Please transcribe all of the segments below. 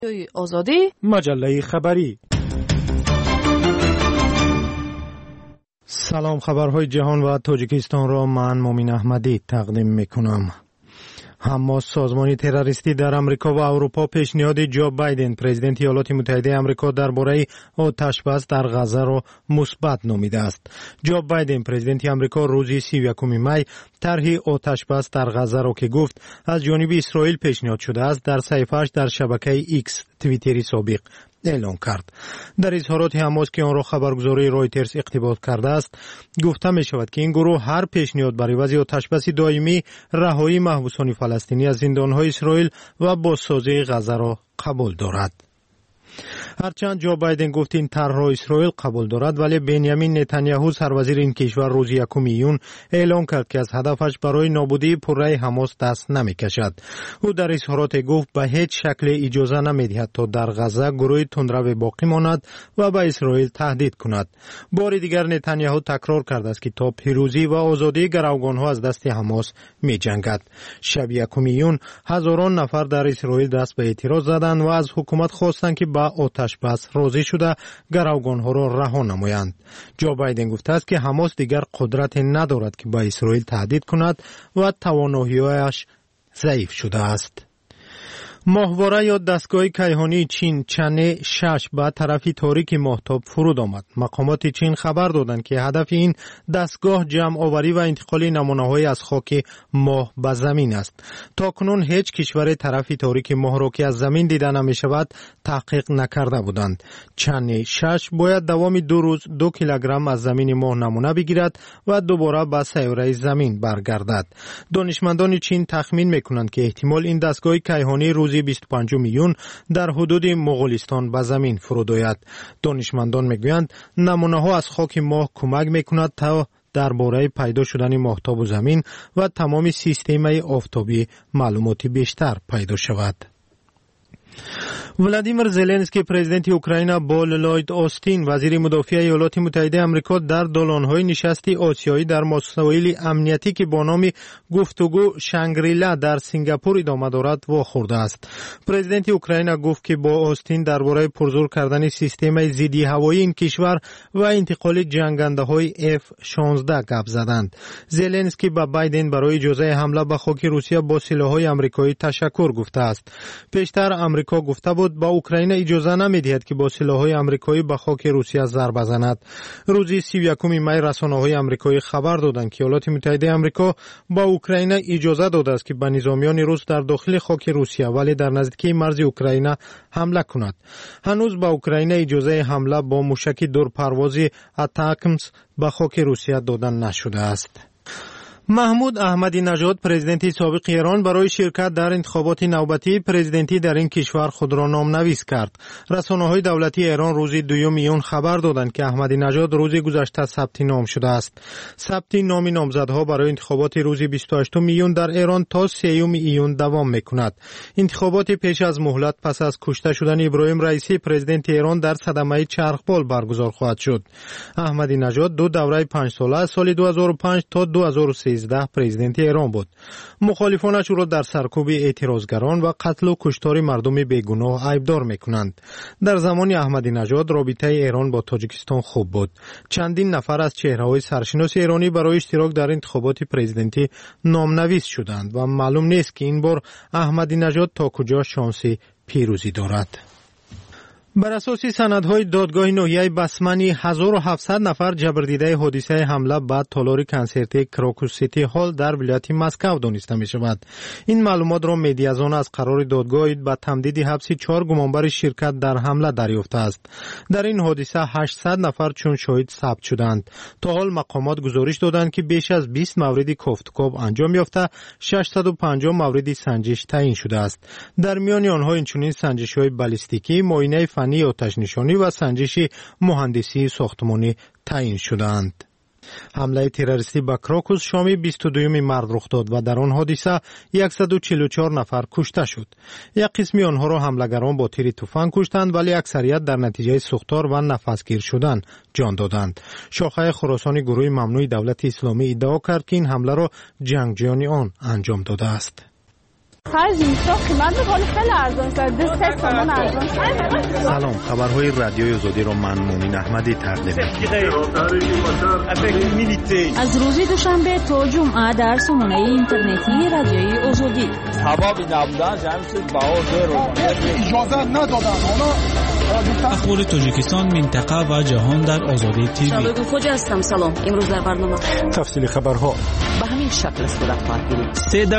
آزادی مجله خبری. سلام، خبرهای جهان و تاجیکستان را من مومین احمدی تقدیم میکنم. حماس، سازمانی تروریستی در امریکا و اروپا، پیشنهاد جو بایدن پرزیدنت ایالات متحده آمریکا درباره آتش‌بس در غزه را مثبت نامیده است. جو بایدن پرزیدنت آمریکا روز 31 می طرح آتش‌بس در غزه را که گفت از جانب اسرائیل پیشنهاد شده است در صفحه‌اش در شبکه ایکس توییتری سابق اعلام کرد. در اظهارات حماس که آن را خبرگزاری رایترز اقتباس کرده است، گفته می شود که این گروه هر پیشنهاد برای وضع آتش‌بس دائمی، رهایی محبوسان فلسطینی از زندان‌های اسرائیل و بازسازی غزه را قبول دارد. هرچند جو بایدن گفت این طرح را اسرائیل قبول دارد، ولی بنیامین نتانیاهو سروزیر این کشور روز 1 ایون اعلام کرد که از هدفش برای نابودی پررأی حماس دست نمی‌کشد. او در اظهارات گفت به هیچ شکل اجازه نمی‌دهد تا در غزه گروه تندرو باقی ماند و به اسرائیل تهدید کند. بار دیگر نتانیاهو تکرار کرده است که تا پیروزی و آزادی گروگان‌ها از دست حماس می‌جنگد. شب 1 ایون هزاران نفر در اسرائیل دست به اعتراض زدند و از حکومت خواستند که با آتش‌بس راضی شده گروگان‌ها را رها نمایند. جو بایدن گفته است که حماس دیگر قدرت ندارد که با اسرائیل تهدید کند و توانایی‌هایش ضعیف شده است. ماهواره یا دستگاه کیهانی چین چنه 6 به طرف تاریک ماهتاب فرود آمد. مقامات چین خبر دادند که هدف این دستگاه جمع آوری و انتقال نمونه‌های از خاک ماه به زمین است. تاکنون هیچ کشور طرف تاریک ماه را که از زمین دیده نمی شود تحقیق نکرده بودند. چنه 6 باید دوام 2 روز 2 کیلوگرم از زمین ماه نمونه بگیرد و دوباره به سیاره زمین برگردد. دانشمندان چین تخمین می‌کنند که احتمال این دستگاه کیهانی روز 25 ایون در حدود مغولستان به زمین فرود آید. دانشمندان میگویند نمونه‌ها از خاک ماه کمک میکند تا درباره پیدا شدن ماهتاب و زمین و تمام سیستم آفتابی معلوماتی بیشتر پیدا شود. ولادیمیر زلنسکی پرزیدنت اوکراین با لوید آستین وزیر مدافع ایالات متحده آمریکا در دالان‌های نشستی آسیایی در مسائل امنیتی که با نام گفتگو شانگریلا در سنگاپور ادامه دارد واخورده است. پرزیدنت اوکراین گفت که با آستین درباره پرزور کردن سیستم ضد هوایی این کشور و انتقال جنگنده‌های F-16 گپ زدند. زلنسکی به بایدن برای اجازه حمله به خاک روسیه با سلاح‌های آمریکایی تشکر گفته است. پیشتر آمریکا گفته بود با اوکراین اجازه نمی‌دهد که با سلاح‌های آمریکایی به خاک روسیه ضربه زند. روز 31 می رسانه‌های آمریکایی خبر دادند که ایالات متحده آمریکا با اوکراین اجازه داده است که به نظامیان روس در داخل خاک روسیه ولی در نزدیکی مرز اوکراین حمله کند. هنوز با اوکراین اجازه حمله با موشک دورپروازی اتاکمس به خاک روسیه داده نشده است. محمود احمدی نژاد پرزیدنت سابق ایران برای شرکت در انتخابات نوبتی پرزیدنتی در این کشور خود را نامنویس کرد. رسانه‌های دولتی ایران روز 2 میون خبر دادند که احمدی نژاد روز گذشته ثبت نام شده است. ثبت نام نامزدها برای انتخابات روز 28 میون در ایران تا 3 ایون دوام می‌کند. انتخابات پیش از مهلت پس از کشته شدن ابراهیم رئیسی پرزیدنت ایران در صدمه چرخبال برگزار خواهد شد. احمدی نژاد 2 دوره 5 ساله از سال 2005 تا 2013 پرزیدنت ایران بود. مخالفانش او را در سرکوب اعتراضگران و قتل و کشتار مردم بیگناه ایبدار میکنند. در زمان احمدی نژاد رابطه ایران با تاجیکستان خوب بود. چندین نفر از چهره‌های سرشناس ایرانی برای اشتراک در انتخابات پرزیدنتی نامنویس شدند و معلوم نیست که این بار احمدی نژاد تا کجا شانس پیروزی دارد. بر اساس سندهای دادگاه ناحیه بسمنی 1700 نفر جبردیده حادثه حمله به تالار کنسرتی کراکوس سیتی هال در ولایت مسکو دانسته می شود. این معلومات را مدیازان از قرار دادگاه به تمدید حبس 4 گمانبر شرکت در حمله دریافته است. در این حادثه 800 نفر چون شاهد ثبت شدند. تا حال مقامات گزارش دادند که بیش از 20 مورد کوفتکوب انجام یافته، 650 مورد سنجش تعیین شده است. در میان آنها اینچنین سنجش‌های بالستیکی، معاینه فنی آتش نشانی و سنجش مهندسی ساختمانی تعیین شدند. حمله تروریستی به کراکوس شام 22 مارس رخ داد و در آن حادثه 144 نفر کشته شد. یک قسمی آنها را حملگران با تیر تفنگ کشتند ولی اکثریت در نتیجه سوختار و نفسگیر شدن جان دادند. شاخه خراسانی گروه ممنوع دولت اسلامی ادعا کرد که این حمله را جنگجویان آن انجام داده است. سلام، خبرهای رادیوی آزادی را من مومین احمدی تقدیم می‌کنم. از روز دوشنبه تا جمعه در سامانه اینترنتی رادیوی آزادی. سبب نبودن جمعیت بهار اجازه ندادن. اخبار تاجیکستان، منطقه و جهان در آزادی تیوی. شبکه خوجا هستم. سلام. امروز در برنامه تفصیل خبرها به همین شکل است در پارتگیری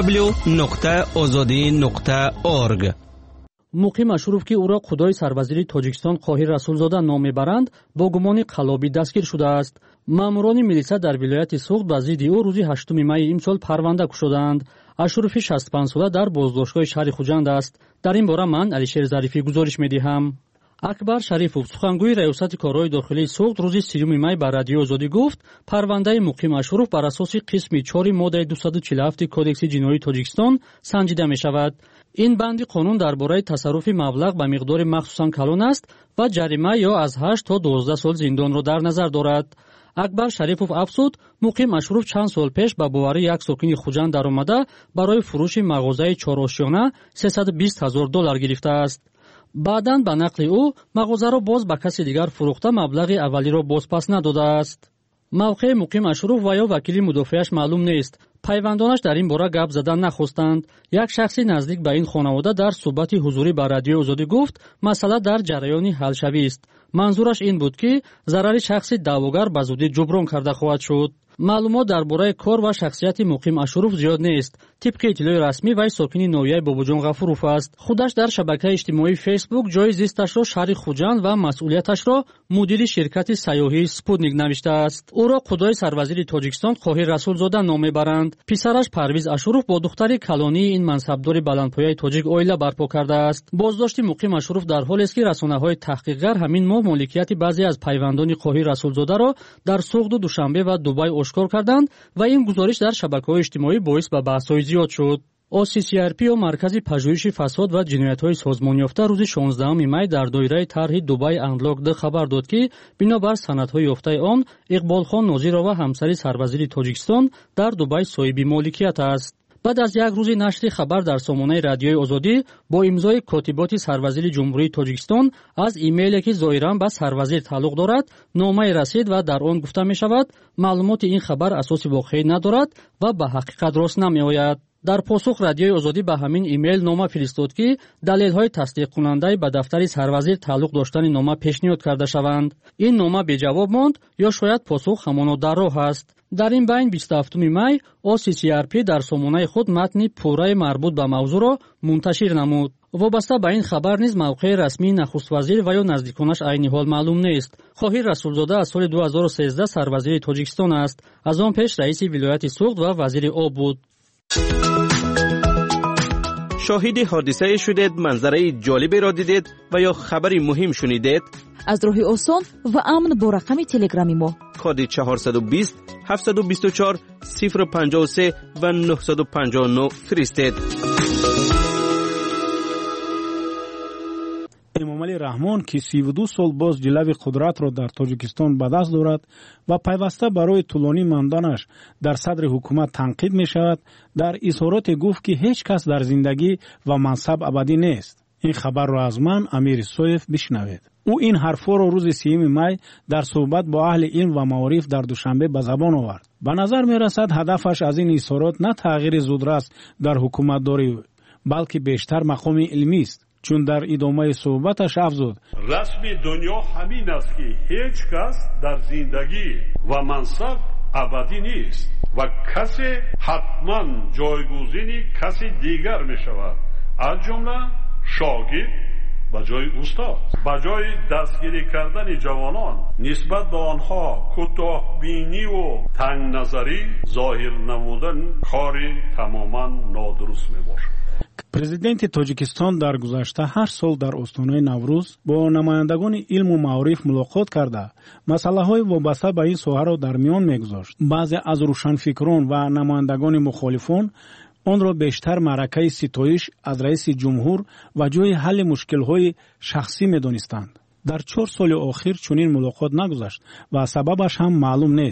www.azadi.org. مقیم اشرف که او را خدای سروزیر تاجیکستان قاهر رسولزاده نام میبرند با گمان قلابی دستگیر شده است. ماموران میلیسا در ولایت سوخت با ضد او روز 8 می امسال پرونده گشودند. اشرف 65 ساله در بازداشتگاه شهر خوجند است. در این باره من علیشیر ظریفی گزارش میدهم. اکبر شریفов سخنگوی ریاست کارهای داخلی سوخت روز 3 می به رادیو آزادی گفت پرونده مقیم اشرف بر اساس قسم 4 ماده 247 کودکس جنایی تاجیکستان سنجیده می شود. این بند قانون درباره تصرف مبلغ به مقدار مخصوصاً کلان است و جریمه یا از 8 تا 12 سال زندان را در نظر دارد. اکبر شریفов افزود مقیم اشرف چند سال پیش به باوری یک ساکن خوجند درآمده برای فروش مغازه 4 آشیانه $320,000 گرفته است. بعداً به نقل او مغازه را باز به کسی دیگر فروخته مبلغ اولی را بازپس نداده است. موقع مقیم اشرف و یا وکیل مدافعش معلوم نیست. پیوندانش در این باره گپ زدن نخواستند. یک شخصی نزدیک به این خانواده در صحبت حضوری با رادیو آزادی گفت مسئله در جریان حل شوی است. منظورش این بود که ضرر شخصی دعواگر به زودی جبران کرده خواهد شد. معلومات درباره کار و شخصیت مقیم اشرف زیاد نیست. طبق اطلاع رسمی وی ساکن نویه بابوجان غفوروف است. خودش در شبکه اجتماعی فیسبوک جای زیستش را شهر خوجند و مسئولیتش را مدیر شرکت سیاحی سپوتنیک نوشته است. او را خدای سروزیر تاجیکستان قاهر رسولزاده نام میبرند. پسرش پرویز اشرف با دختری کلانی این منصبدار بلندپایه تاجیک اویله برپا کرده است. بازداشت مقیم اشرف در حالی است که رسانه‌های تحقیقگر همین ماه مالکیت بعضی از پیوندان قاهر رسولزاده را در سوخت دوشنبه و دبی آشکار کردند و این گزارش در شبکه‌های اجتماعی باعث به بحث‌های زیاد شد. OCCRP و مرکز پژوهش فساد و جنایت‌های سازمان یافته روز 16 می در دایره طرح دبی انلاک ده خبر داد که بنابر سندهای یافته آن اقبال خان ناظر و همسر سروزیر تاجیکستان در دبی صاحب مالکیت است. بعد از یک روز نشر خبر در سامانه رادیوی آزادی با امضای کاتبات سروزیر جمهوری تاجیکستان از ایمیلی که ظاهراً به سروزیر تعلق دارد نامه رسید و در آن گفته می شود معلومات این خبر اساس واقعی ندارد و به حقیقت راست نمی آید. در پاسخ رادیوی آزادی به همین ایمیل نامه فرستاد که دلیل‌های تصدیق کننده به دفتر سروزیر تعلق داشتن نامه پیشنهاد کرده شوند. این نامه بی جواب ماند یا شاید پاسخ همانا در راه است. در این بین 27 می OCCRP در سامانه خود متن پوره مربوط به موضوع را منتشر نمود. وابسته به این خبر نیز موقع رسمی نخست وزیر و یا نزدیکانش عین حال معلوم نیست. قاهر رسولزاده از سال 2013 سروزیر تاجیکستان است. از آن پیش رئیس ولایت سوخت و وزیر آب بود. شاهد حادثه شدید، منظره جالبی را دیدید و یا خبری مهم شنیدید؟ از راه آسان و امن با رقم تلگرامی ما کد 420 724 053 و 959 فرستید. امامعلی رحمان که 32 سال باز جلوه قدرت را در تاجیکستان به دست دارد و پیوسته برای طولانی ماندنش در صدر حکومت تنقید می شود، در اظهارات گفت که هیچ کس در زندگی و منصب ابدی نیست. این خبر را از من امیر سویف بشنوید. او این حرفا را روز 3 می در صحبت با اهل علم و معارف در دوشنبه به زبان آورد. به نظر می رسد هدفش از این اظهارات نه تغییر زودرس در حکومت داری بلکه بیشتر مقام علمی است. چون در ادامه صحبتش افزود رسم دنیا همین است که هیچ کس در زندگی و منصب ابدی نیست و کسی حتما جایگزین کسی دیگر می شود، از جمله شاگرد به جای استاد. به جای دستگیری کردن جوانان نسبت به آنها کوتاه‌بینی و تنگ نظری ظاهر نمودن کاری تماما نادرست می باشد. پرزیدنت تاجیکستان در گذشته 8 سال در استانه نوروز با نمایندگان علم و معارف ملاقات کرده مسائل وابسته به این ساحه را در میان میگذاشت. بعضی از روشنفکران و نمایندگان مخالفان آن را بیشتر معرکه ستایش از رئیس جمهور و جای حل مشکل‌های شخصی می‌دانستند. در 4 سال اخیر چنین ملاقات نگذشت و سببش هم معلوم نیست.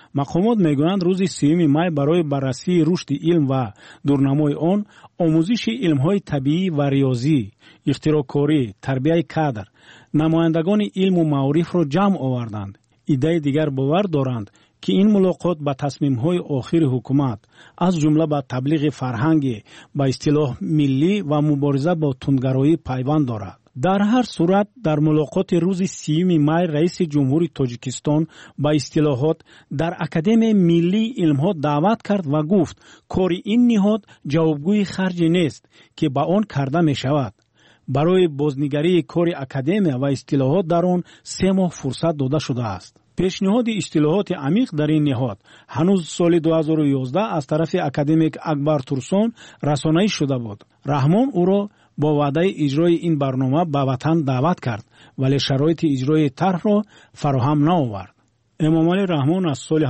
مقامات میگویند روز 30 می برای بررسی رشد علم و دورنمای آن آموزش علم‌های طبیعی و ریاضی، اختراع‌کاری، تربیت کادر، نمایندگان علم و معارف را جمع آوردند. ایده دیگر باور دارند که این ملاقات با تصمیم‌های آخر حکومت از جمله با تبلیغ فرهنگ با اصطلاح ملی و مبارزه با تندگرایی پیوند دارد. در هر صورت در ملاقات روز 30 می رئیس جمهوری تاجیکستان با اصطلاحات در اکادمی ملی علم‌ها دعوت کرد و گفت کار این نهاد جوابگوی خرج نیست که با آن کرده می شود. برای بازنگری کار اکادمی و اصطلاحات در آن 3 ماه فرصت داده شده است. پیشنهاد اصطلاحات عمیق در این نهاد هنوز سال 2011 از طرف اکادمیک اکبر تورسون رسانه‌ای شده بود. رحمان او را با وعده اجرای این برنامه به وطن دعوت کرد ولی شرایط اجرای طرح را فراهم نآورد. امامعلی رحمان از سال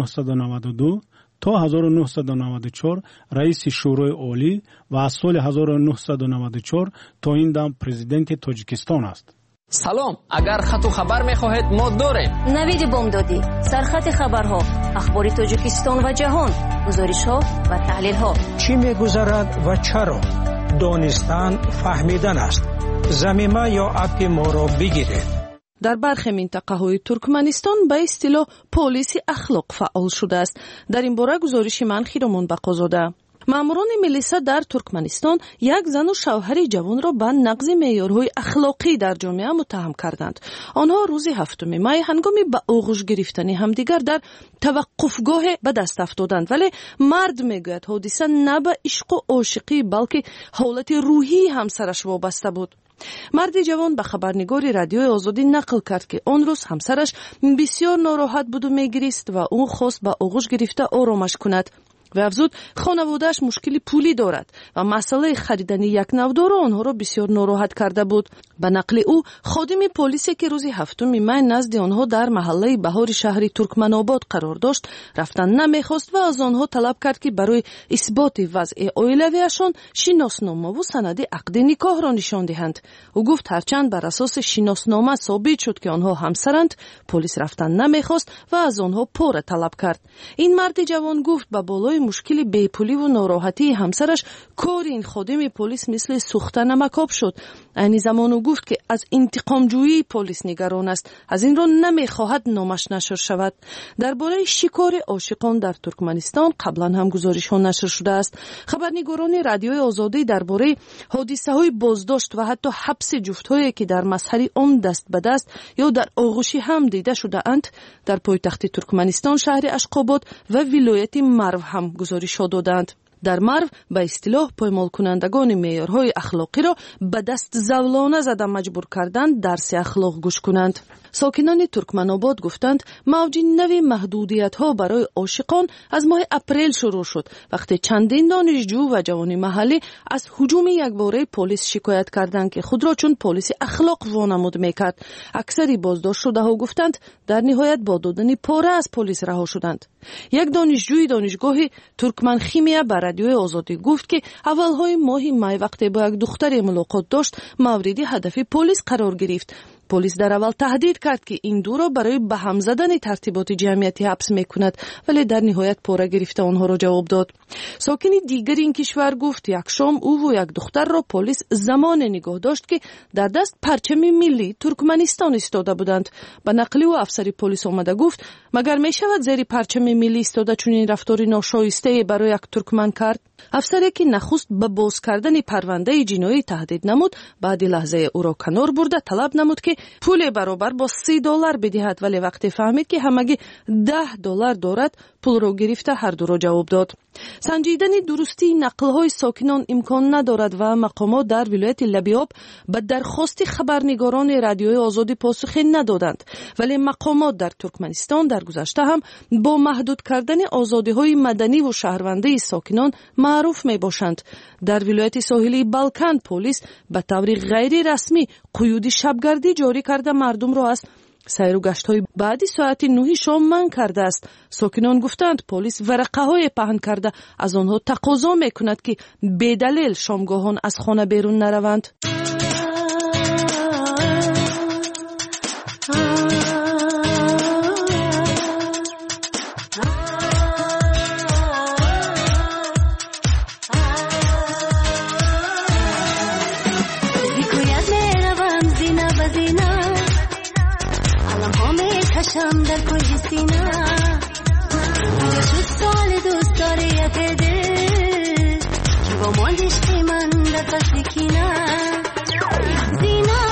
1992 تا 1994 رئیس شورای عالی و از سال 1994 تا این دم پرزیدنت تاجیکستان است. سلام، اگر خط و خبر می‌خواهید ما داریم. نوید بامدادی، سرخط خبرها، اخبار تاجیکستان و جهان، گزارش‌ها و تحلیل‌ها. چی می‌گذرد و چرا؟ دانستن فهمیدن است. ضمیمه یا اپ ما را بگیرید. در برخی منطقه‌های ترکمنستان به اصطلاح پلیس اخلاق فعال شده است. در این باره گزارش من خیرمان بقازاده. ماموران ملیسا در ترکمنستان یک زن و شوهر جوان را به نقض معیارهای اخلاقی در جامعه متهم کردند. آنها روز 7 می هنگام به آغوش گرفتن همدیگر در توقفگاه به دست افتادند، ولی مرد میگوید حادثه نه به عشق و عاشقی بلکه حالت روحی همسرش وابسته بود. مرد جوان به خبرنگار رادیوی آزادی نقل کرد که آن روز همسرش بسیار ناراحت بود و میگریست و او خواست به آغوش گرفته آرامش کند. و افزود خانواده‌اش مشکلی پولی دارد و مسئله خریدن یک نودار آنها را بسیار ناراحت کرده بود. به نقل او خادم پلیسی که روز 7 می نزد آنها در محله بهار شهر ترکمن‌آباد قرار داشت رفتن نمیخواست و از آنها طلب کرد که برای اثبات وضع عائلویشان شناسنامه و سند عقد نکاح را نشان دهند. او گفت هرچند بر اساس شناسنامه ثابت شد که آنها همسرند، پلیس رفتن نمیخواست و از آنها پول طلب کرد. این مرد جوان گفت به بالای مشکل بیپولی و ناراحتی همسرش کار این خادم پلیس مثل سوختن مکاب شد. این زمان او گفت که از انتقام جویی پلیس نگران است، از این را نمیخواهد نامش نشر شود. درباره شکار عاشقان در ترکمنستان قبلا هم گزارش ها نشر شده است. خبرنگاران رادیوی آزادی درباره حادثه های بازداشت و حتی حبس جفت هایی که در مسحر آن دست به دست یا در آغوشی هم دیده شده اند در پایتخت ترکمنستان شهر اشقاباد و ولایت مرو هم گزارش ها دادند. در مرو به اصطلاح پایمال کنندگان معیارهای اخلاقی را به دست زولانه زده مجبور کردند درس اخلاق گوش کنند. ساکنان ترکمن‌آباد گفتند موج نوی محدودیت‌ها برای عاشقان از ماه اپریل شروع شد وقتی چندین دانشجو و جوان محلی از هجوم یکباره پلیس شکایت کردند که خود را چون پلیس اخلاق وانمود می‌کرد. اکثری بازداشت شده‌ها گفتند در نهایت با دادن پاره از پلیس رها شدند. یک دانشجوی دانشگاه ترکمنخیمیا به رادیوی آزادی گفت که اولهای ماه می وقتی با یک دختر ملاقات داشت مورد هدف پلیس قرار گرفت. پلیس در اول تهدید کرد که این دو را برای به هم زدن ترتیبات جمعیتی حبس میکند ولی در نهایت پاره گرفته آنها را جواب داد. ساکن دیگر این کشور گفت یک شام او و یک دختر را پلیس زمان نگاه داشت که در دست پرچم ملی ترکمنستان ایستاده بودند. به نقل او افسر پلیس آمده گفت مگر می شود زیر پرچم ملی ایستاده چنین رفتاری ناشایسته برای یک ترکمن کرد؟ افسری که نخست به باز کردن پرونده جنایی تهدید نمود بعد لحظه او را کنار برده طلب نمود که پول برابر با $30 بدهد ولی وقتی فهمید که همگی $10 دارد پول را گرفته هر دو را جواب داد. سنجیدن درستی نقل‌های ساکنان امکان ندارد و مقامات در ولایت لبیاب به درخواست خبرنگاران رادیوی آزادی پاسخی ندادند ولی مقامات در ترکمنستان در گذشته هم با محدود کردن آزادی‌های مدنی و شهروندی ساکنان معروف میباشند. در ولایت ساحلی بالکان پلیس به طور غیر رسمی قیود شبگردی جاری کرده مردم را از سیر و گشت‌های بعد ساعت 9 شام منع کرده است. ساکنان گفتند پلیس ورقه‌های پهن کرده از آنها تقاضا می‌کند که بدلیل شامگاهان از خانه بیرون نروند. زینه علم ها میکشم در کنج سینه اینجا شد سال دوست داره یه پده که با مال عشقی من نفس کینه زینه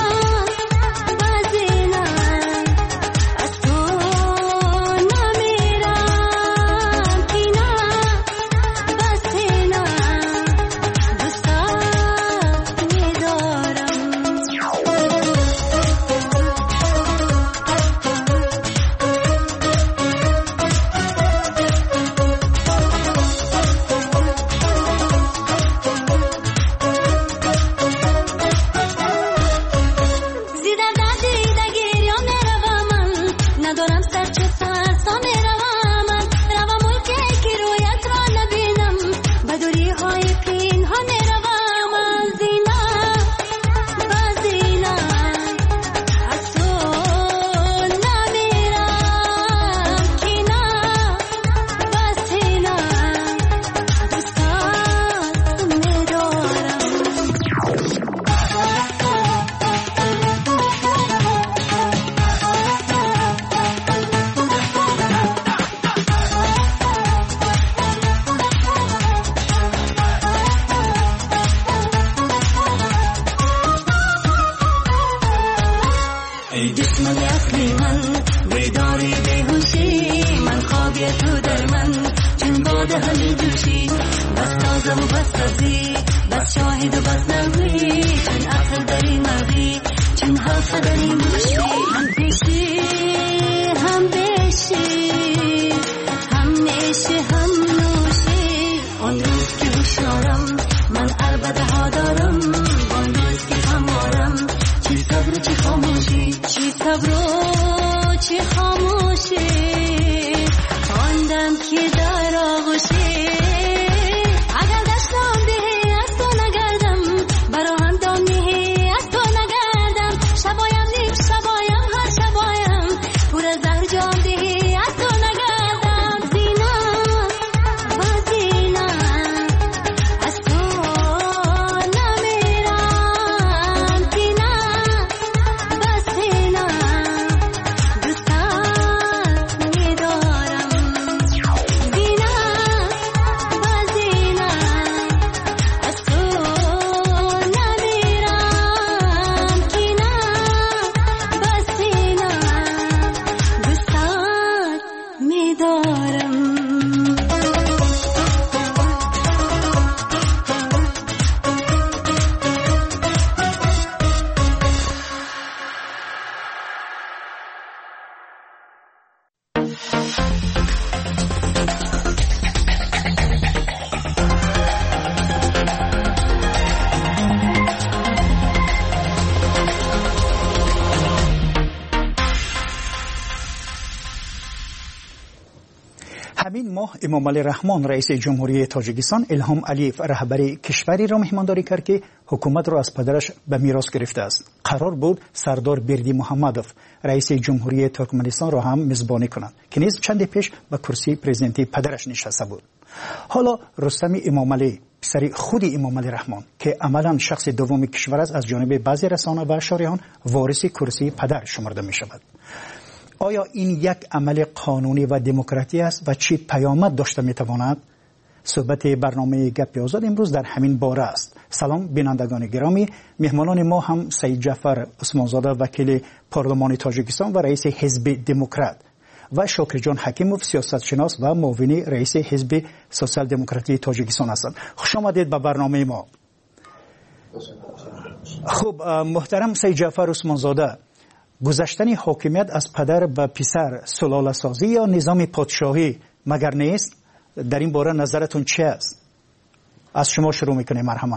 همین ماه امام علی رحمان رئیس جمهوری تاجیکستان الهام علیف رهبری کشوری را مهمانداری کرد که حکومت را از پدرش به میراث گرفته است. قرار بود سردار بردی محمدوف رئیس جمهوری ترکمنستان را هم میزبانی کنند که نیز چند پیش به کرسی پرزیدنتی پدرش نشسته بود. حالا رستم امام علی پسر خود امام علی رحمان که عملا شخص دوم کشور است از جانب بعضی رسانه و شارحان وارث کرسی پدر شمرده می شود. آیا این یک عمل قانونی و دموکراتی است و چه پیامد داشته میتواند؟ صحبت برنامه گپ آزاد امروز در همین باره است. سلام بینندگان گرامی، مهمانان ما هم سید جعفر عثمانزاده وکیل پارلمان تاجیکستان و رئیس حزب دموکرات و شاکر جان حکیموف سیاستشناس و معاون رئیس حزب سوسیال دموکراتی تاجیکستان هستند. خوش آمدید به برنامه ما. خب محترم سید جعفر عثمانزاده، گذشتن حاکمیت از پدر به پسر سلاله سازی یا نظام پادشاهی مگر نیست؟ در این باره نظرتون چه است؟ از شما شروع میکنیم. مرحبا.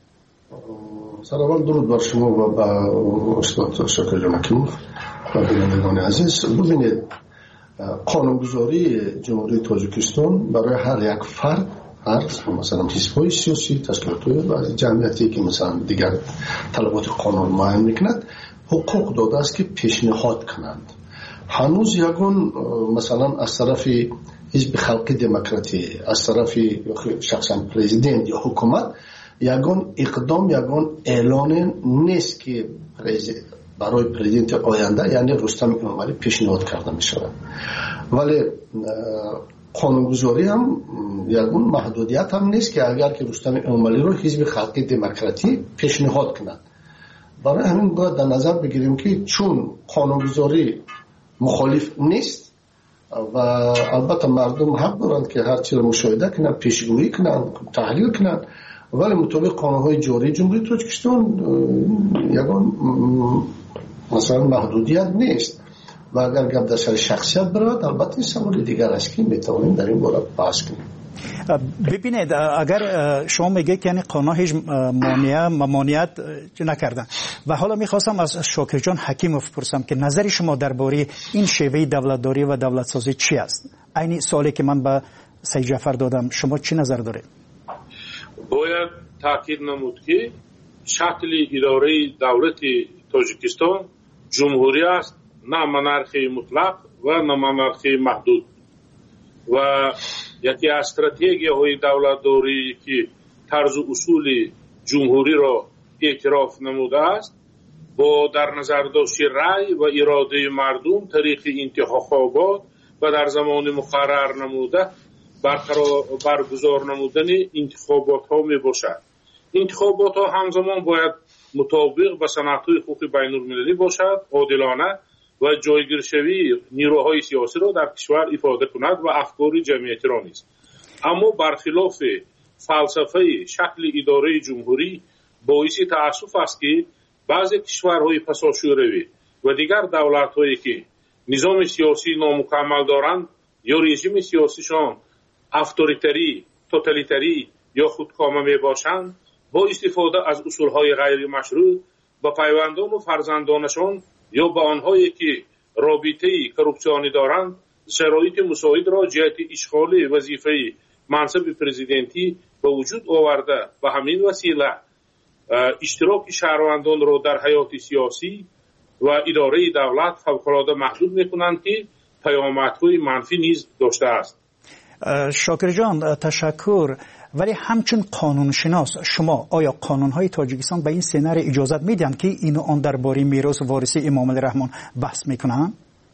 سلام، درود بر شما و به استاد شاکر جان حکیموف و بینندگان عزیز. ببینید، قانونگذاری جمهوری تاجیکستان برای هر یک فرد، هر مثلا حزب‌های سیاسی، تشکیلات‌های و جمعیتی که مثلا دیگر طلبات قانون معین میکند حقوق داده است که پیشنهاد کنند. هنوز یگان مثلا از طرف حزب خلقی دموکراتی، از طرف شخصا پرزیدنت یا حکومت یگان اقدام، یگان اعلان نیست که برای پرزیدنت آینده یعنی رستم امامعلی پیشنهاد کرده می شود. ولی قانونگذاری هم یگون محدودیت هم نیست که اگر که رستم امامعلی رو حزب خلقی دموکراتی پیشنهاد کند. برای همین باید در نظر بگیریم که چون قانونگذاری مخالف نیست و البته مردم حق دارند که هر چیز را مشاهده کنند، پیشگویی کنند، تحلیل کنند، ولی مطابق قانونهای جاری جمهوری تاجیکستان یگان مثلا محدودیت نیست و اگر گپ در سر شخصیت برود البته این سوال دیگر است که میتوانیم در این باره بحث کنیم. ببینید اگر شما میگید که یعنی قانون هیچ ممانعت نکردن و حالا میخواستم از شاکر جان حکیموف پرسم که نظر شما درباره این شیوه دولتداری و دولت سازی چی است؟ این سوالی که من به سید جعفر دادم، شما چی نظر دارید؟ باید تاکید نمود که شکل اداره دولت تاجیکستان جمهوری است، نه منارخی مطلق و نه منارخی محدود و یکی از استراتژی‌های دولتداری که طرز اصول جمهوری را اعتراف نموده است با در نظر داشت رأی و اراده مردم طریق انتخابات و در زمان مقرر نموده برگزار نمودن انتخابات ها می باشد. انتخابات ها همزمان باید مطابق با سنت‌های حقوق بین المللی باشد، عادلانه و جایگیر شوی نیروهای سیاسی را در کشور افاده کند و افکار جمعیتی را نیست. اما برخلاف فلسفه شکل اداره جمهوری باعث تأسف است که بعضی کشورهای پساشوروی و دیگر دولت‌هایی که نظام سیاسی نامکمل دارند یا رژیم سیاسیشان اتوریتری، توتالیتری یا خودکامه می باشند با استفاده از اصولهای غیر مشروع با پیوندان و فرزندانشان یا با آنهایی که رابطه کروپسیونی دارند شرایط مساعد را جهت اشغال وظیفه منصب پرزیدنتی به وجود آورده و همین وسیله اشتراک شهروندان را در حیات سیاسی و اداره دولت فوق‌العاده محدود می‌کنند که پیامدهای منفی نیز داشته است. شاکر جان تشکر. ولی همچون قانونشناس شما آیا قانون‌های تاجیکستان به این سناریو اجازه میدن که اینو آن درباره میراث وارثی امامعلی رحمان بحث میکنن؟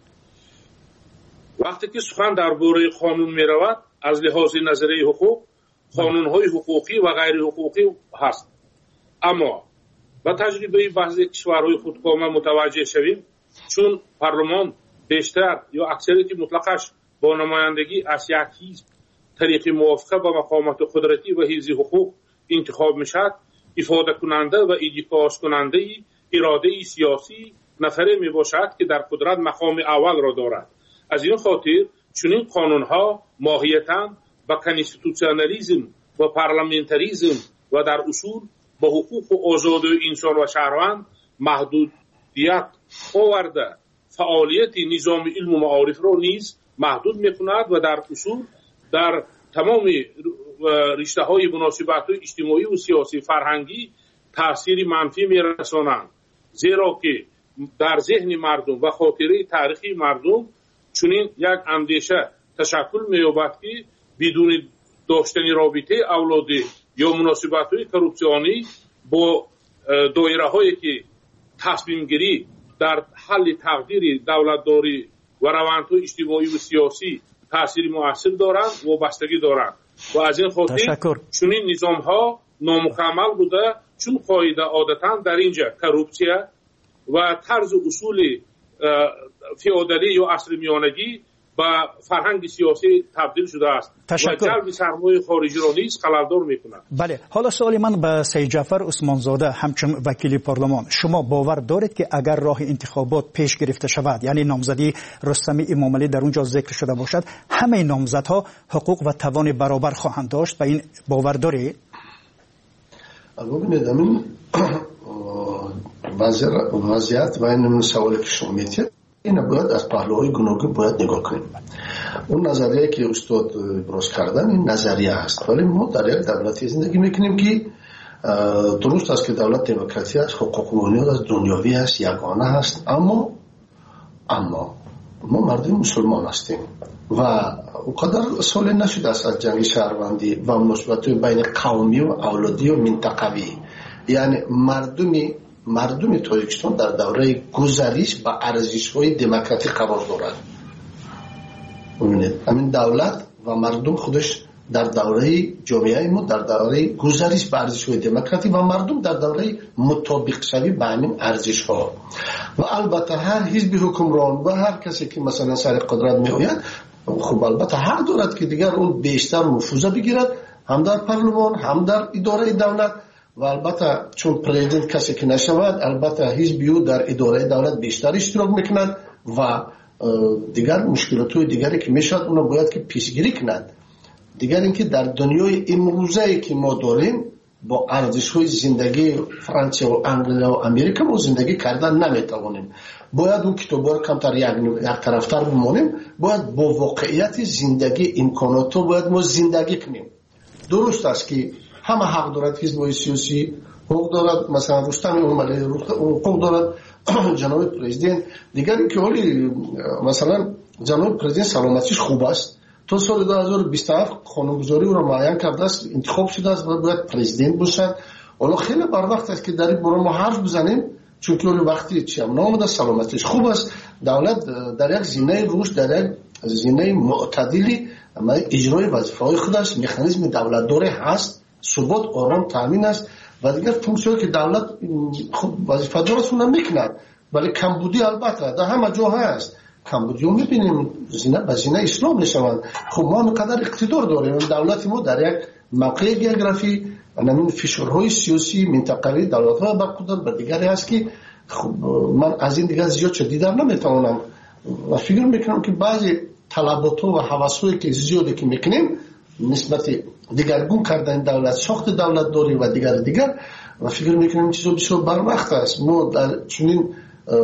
وقتی که سخن درباره قانون میرود از لحاظ نظریه حقوق قانون‌های حقوقی و غیر حقوقی هست، اما با تجربه بعضی کشورهای خودکامه متوجه شویم چون پارلمان بیشتر یا اکثریت مطلقش با نمایندگی از یک حزب طریق موافقه با مقامات قدرتی و حفظ حقوق انتخاب میشد، افاده کننده و ایدیکاش کننده اراده سیاسی نفره می باشد که در قدرت مقام اول را دارد. از این خاطر چنین قانونها ماهیتاً با کانستیتوسیونالیسم و پارلمانتاریسم و در اصول با حقوق و آزادی انسان و شهروند محدودیت آورده فعالیت نظام علم و معارف را نیز محدود میکند و در اصول در تمام رشته‌های مناسبت‌های اجتماعی و سیاسی فرهنگی تأثیر منفی می‌رسانند، زیرا که در ذهن مردم و خاطره تاریخی مردم چنین یک اندیشه تشکل می‌یابد که بدون داشتن رابطه اولادی یا مناسبت‌های کروپسیونی با دایره‌هایی که تصمیم گیری در حل تقدیر دولتداری و روندهای اجتماعی و سیاسی تأثیر مؤثر دارند و بستگی دارند و از این خاطر چنین نظام‌ها نامکمل بوده چون قاعده عادتاً در اینجا کروپسیا و طرز اصول فئودالی یا عصر میانگی با فرهنگ سیاسی تبدیل شده است و جلب سرمایه خارجی را نیز خلل‌دار می‌کند. بله، حالا سوال من به سید جعفر عثمانزاده همچون وکیل پارلمان، شما باور دارید که اگر راه انتخابات پیش گرفته شود یعنی نامزدی رستم امامعلی در اونجا ذکر شده باشد همه نامزدها حقوق و توان برابر خواهند داشت؟ و این باور دارید؟ ببینید همین وضعیت و این سوالی که شما می‌پرسید این باید از پهلوهای گوناگون باید نگاه کنیم. اون نظریه که استاد ابراز کردن این نظریه هست، ولی ما در یک دولتی زندگی میکنیم که درست است که دولت دموکراسی است، حقوق و بنیاد از دنیاوی است، یگانه هست، اما ما مردم مسلمان هستیم و اونقدر سال نشده است از جنگ شهروندی و مناسبت بین قومی و اولادی و منطقوی، یعنی مردمی مردم تاجیکستان در دوره گذریش با ارزش‌های دموکراتیک قرار دارد. ببینید همین دولت و مردم خودش در دوره جامعه ما در دوره گذریش به ارزش‌های دموکراتیک و مردم در دوره مطابق شوی به همین ارزش‌ها و البته هر حزب حکمران و هر کسی که مثلا سر قدرت می‌آید خب البته حق دارد که دیگر اون بیشتر نفوذ بگیرد هم در پارلمان هم در اداره دولت و البته چون پرزیدنت کسی که نشود البته حزبیو در اداره دولت بیشتر اشتراک میکند و دیگر مشکلات‌های دیگری که میشد اونا باید که پیشگیری کند. دیگر اینکه در دنیای امروزی که ما داریم با ارزش‌های زندگی فرانسه و انگلیس و امریکا ما زندگی کردن نمیتوانیم. باید اون کتابا رو کمتر یک طرفتر بمانیم، باید با واقعیت زندگی امکانات رو باید ما زندگی کنیم. درست است که همه حق دارد حزب سیاسی حقوق دارد، مثلا رستم امالی حقوق دارد جناب پرزیدنت. دیگر اینکه حالی مثلا جناب پرزیدنت سلامتیش خوب است، تا سال 2027 قانونگذاری رو معین کرده است، انتخاب شده است و باید پرزیدنت باشد. حالا خیلی بر وقت است که در این باره ما حرف بزنیم، چون که وقتی چی هم نامده سلامتیش خوب است. دولت در یک زمینه رشد، در یک زمینه معتدلی اجرای وظیفه‌های خودش مکانیزم دولت داره هست، ثبات آرام تامین است و دیگر فونکسیونی که دولت خود وظیفه دارش اون میکند. ولی کمبودی البته در همه جا هست. کمبودی رو میبینیم زینه به زینه اسلام میشوند. خب ما اینقدر اقتدار داریم، دولت ما در یک موقع گئوگرافی و همین فشارهای سیاسی منطقه‌ای دولت‌ها برخوردن به دیگری هست که خب من از این دیگه زیاد چه دیدن نمیتونم و فکر میکنم که بعضی طلبات و هوس‌هایی که زیادی که میکنیم نسبت دیگرگون کردن دولت، ساخت دولت داری و دیگر و فکر میکنم چیزا بسیار بر وقت است. ما در چنین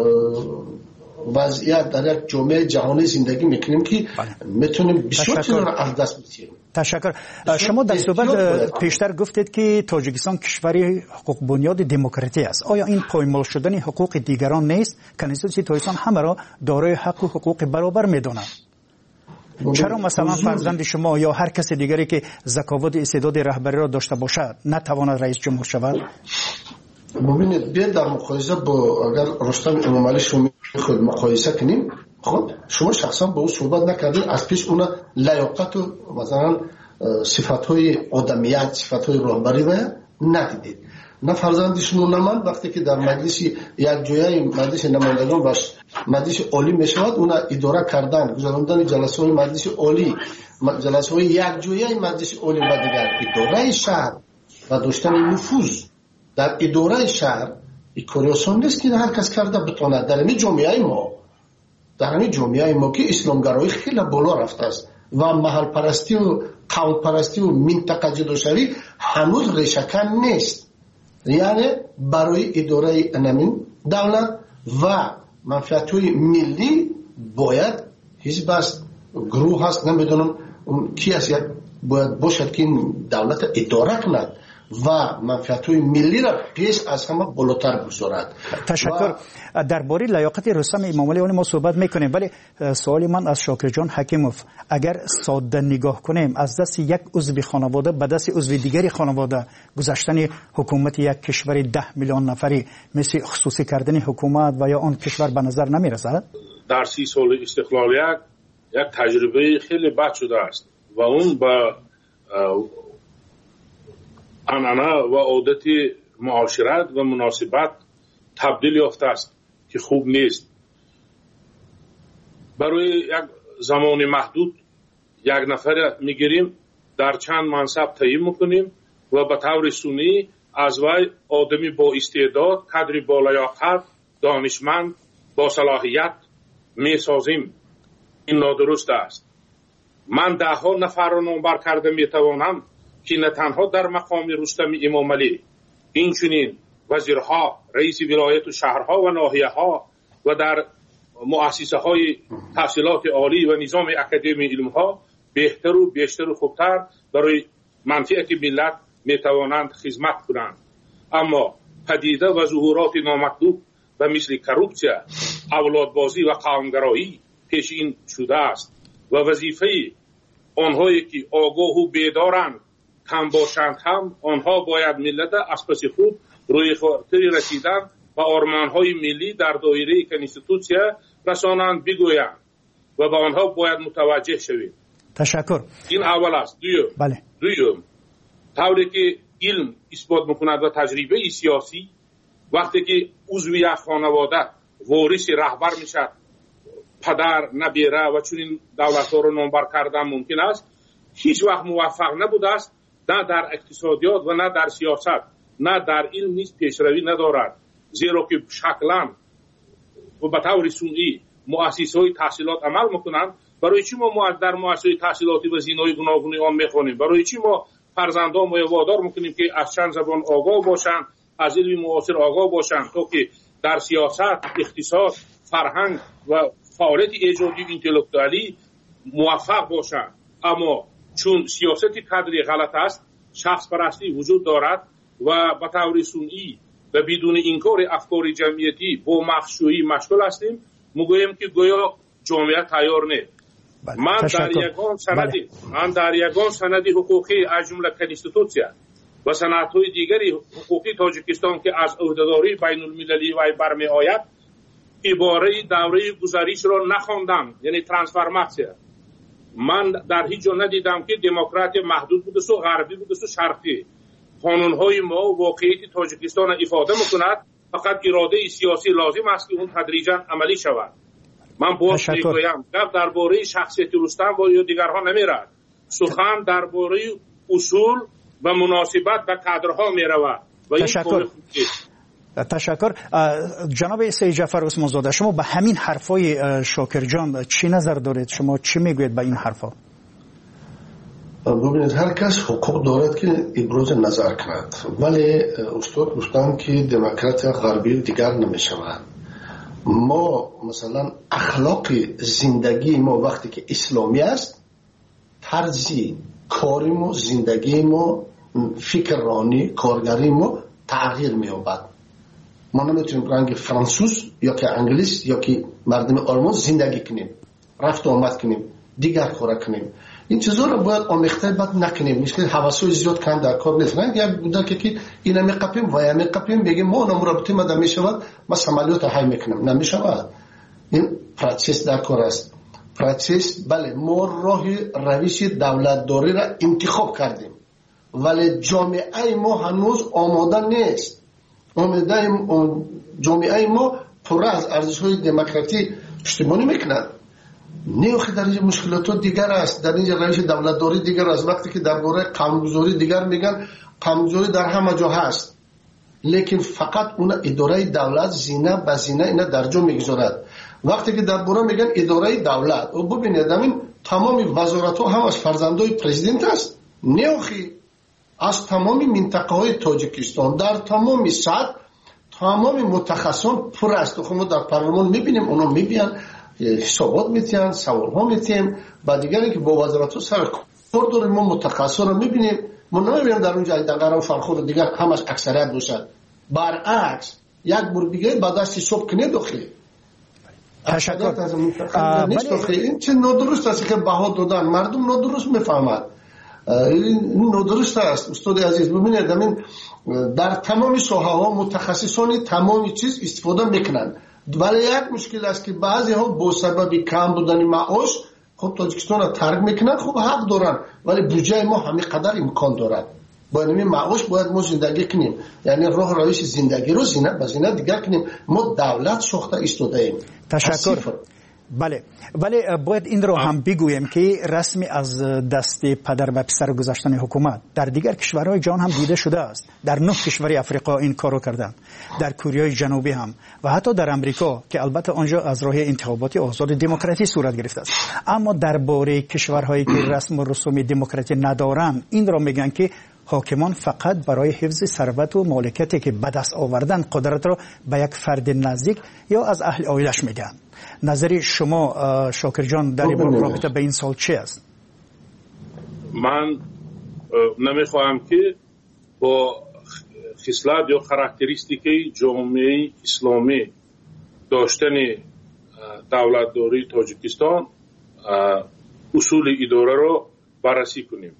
وضعیت در یک جامعه جهانی زندگی میکنیم که میتونیم بسیار چیزا را از دست بدیم. تشکر. شما در صحبت پیشتر گفتید که تاجیکستان کشوری حقوق بنیاد دموکراتی است. آیا این پایمال شدن حقوق دیگران نیست؟ کنستیتوسیون تاجیکستان همه را دارای حق و حقوق برابر میداند. چرا مثلا فرزند شما یا هر کس دیگری که ذکاوت استعداد رهبری را داشته باشد نتواند رئیس جمهور شود؟ ببینید بیا در مقایسه با اگر رستم امامی شما خود مقایسه کنیم، خب شما شخصا با او صحبت نکردید، از پیش اون لیاقت و مثلا صفات‌های آدمیت، صفات‌های رهبری و ندیدید. نه فرزندشون نه من وقتی که در مجلس یک جایی مجلس نمایندگان باش مجلس عالی میشود اون اداره کردن گذراندن جلسه های مجلس عالی جلسه های یک جایی مجلس عالی و دیگر اداره شهر و داشتن نفوذ در اداره شهر این کاری آسان نیست که هر کس کرده بتواند. در این جامعه ما که اسلامگرایی خیلی بالا رفته است و محل پرستی و قوم پرستی و منطقه جداشوی هنوز ریشه‌کن نیست. یعنی برای اداره انمین دولت و منفعت‌های ملی باید حزب است، گروه هست، نمیدونم کی است، باید باشد که این دولت اداره کند و منفعت‌های ملی را پیش از همه بالاتر بگذارد. تشکر. درباره لیاقت رستم امامی ما صحبت میکنیم، ولی سوال من از شاکر جان حکیموف، اگر ساده نگاه کنیم از دست یک عضو خانواده به دست عضو دیگری خانواده گذاشتن حکومت یک کشور 10 میلیون نفری مثل خصوصی کردن حکومت و یا آن کشور به نظر نمیرسد؟ در 30 سال استقلالیت یک تجربه خیلی بد شده است و اون با عنعنه و عادت معاشرت و مناسبت تبدیل یافته است که خوب نیست. برای یک زمان محدود یک نفر میگیریم، در چند منصب تعیین میکنیم و به طور سنی از وی آدمی با استعداد، قدری با لیاقت، دانشمند، با صلاحیت میسازیم. این نادرست است. من 10 نفر را نامبر کرده میتوانم که نه تنها در مقام رستم امامی، اینچنین وزیرها، رئیس ولایت و شهرها و ناحیه‌ها و در مؤسسه های تحصیلات عالی و نظام اکادمی علمها بهتر و بیشتر و خوبتر برای منفعت ملت میتوانند خدمت کنند. اما پدیده و ظهورات نامطلوب و مثل کروپسیا، اولادبازی و قومگرایی پیشین شده است و وظیفه آنهایی که آگاه و بیدارند کم باشند هم آنها باید ملت از پس خود روی خاطر رسیدن و و آرمان‌های ملی در دایره کنستیتوسیا رسانند بگویند و به آنها باید متوجه شویم. تشکر. این اول است. دوم طوری که علم اثبات میکند و تجربه سیاسی وقتی که عضو یک خانواده وارث رهبر میشد، پدر نبیره و چنین دولت‌ها رو نامبر کردن ممکن است، هیچ وقت موفق نبوده است، نه در اقتصادیات و نه در سیاست، نه در علم نیز پیشروی ندارد، زیرا که شکلاً و به طور سنئی مؤسسه‌های تحصیلات عمل میکنند. برای چی ما در مؤسسه تحصیلاتی و زینای گوناگون آن میخوانیم؟ برای چی ما فرزندان ما وادار میکنیم که از چند زبان آگاه باشند، از علم معاصر آگاه باشند تا که در سیاست، اقتصاد، فرهنگ و فعالیت ایجادی اینتלקتوالی موفق باشند؟ اما چون سیاست کادری غلط است، شخص پرستی وجود دارد و به طور سنئی و بدون انکار افکار جمعیتی با مخشویی مشغول هستیم، میگوییم که گویا جامعه تیار نیست. من در یگان سندی حقوقی از جمله کنستیتوسیا و سندهای دیگری حقوقی تاجیکستان که از عهدهداری بین المللی و برمی آید عباره دوره گذریش را نخواندم، یعنی ترانسفورماسیون. من در هیچ جا ندیدم که دموکراسی محدود بوده و غربی بوده و شرقی. قانونهای ما و واقعیت تاجیکستان افاده میکند، فقط اراده سیاسی لازم است که اون تدریجا عملی شود. من باز میگویم گپ درباره شخصیت رستم و یا دیگرها نمیرد، سخن درباره اصول و مناسبت به کادرها میرود و این تشکر. جناب سید جعفر عثمان زاده، شما به همین حرفای شاکر جان چی نظر دارید؟ شما چی میگوید به این حرفا؟ ببینید، هر کس حقوق دارد که ابراز نظر کند، ولی استاد گفتن که دموکراسی غربی دیگر نمیشود. ما مثلا اخلاق زندگی ما وقتی که اسلامی است، طرز کاری ما، زندگی ما، فکرانی، کارگری ما تغییر می‌یابد. ما نمیتونیم رنگ فرانسوز یا که انگلیس یا که مردم آلمان زندگی کنیم، رفت و آمد کنیم، دیگر کار کنیم. این چیزا رو باید آمیخته بد نکنیم. مثل حواسای زیاد کم در کار نیست. نه یک بوده که اینا میقپیم و یا میقپیم بگیم ما اونم رابطه ما نمیشود، ما عملیات های میکنیم. نمیشود. این پروسس در کار است. پروسس، بله، ما راه روش دولت داری را انتخاب کردیم، ولی جامعه ما هنوز آماده نیست. جامعه ما پر از ارزش‌های دموکراسی پشتیبانی میکند. نیوخی در اینجا مشکلات دیگر است، در اینجا روش دولتداری دیگر است. وقتی که درباره قانونگذاری دیگر میگن، قانونگذاری در همه جا هست، لیکن فقط اون اداره دولت زینه به زینه اینا در جا میگذارد. وقتی که درباره میگن اداره دولت، و ببینید همین تمام وزارت‌ها هم از فرزندای پرزیدنت است. نیوخی از تمام منطقه های تاجیکستان در تمام سطح تمام متخصصان پر است. خب ما در پارلمان میبینیم، اونا میبینن حسابات میتین، سوال ها میتیم، و دیگری که با وزارت ها سر کار داریم. ما متخصص رو میبینیم، ما نمیبینیم در اونجا دقیقا و فرخور دیگر همش اکثریت باشد. برعکس یک بار دیگه بعد از صبح کنه داخلی تشکر. این چه نادرست است که بها دادن، مردم نادرست میفهمد. این نادرست است. استاد عزیز، ببینید همین در تمام ساحه ها متخصصان تمامی چیز استفاده میکنن، ولی یک مشکل است که بعضی ها با سبب کم بودن معاش خب تاجیکستان را ترک میکنن. خب حق دارن، ولی بودجه ما همین قدر امکان دارد. با این معاش باید ما زندگی کنیم، یعنی راه روش زندگی رو زینه به زینه دیگر کنیم. ما دولت ساخته ایستاده ایم. تشکر. بله، ولی باید این رو هم بگویم که رسمی از دست پدر و پسر گذاشتن حکومت در دیگر کشورهای جهان هم دیده شده است. در 9 کشور افریقا این کارو کردند، در کره جنوبی هم و حتی در امریکا که البته آنجا از راه انتخابات آزاد دموکراسی صورت گرفته است. اما درباره کشورهایی که رسم و رسوم دموکراسی ندارند، این را میگن که حاکمان فقط برای حفظ ثروت و مالکیتی که به دست آوردن قدرت را به یک فرد نزدیک یا از اهل عائلش میدن. نظری شما شاکر جان در این رابطه به این سال چی است؟ من نمیخواهم که با خصلت یا خاراکتریستیکی جامعه اسلامی داشتن دولتداری تاجیکستان اصول اداره را بررسی کنیم.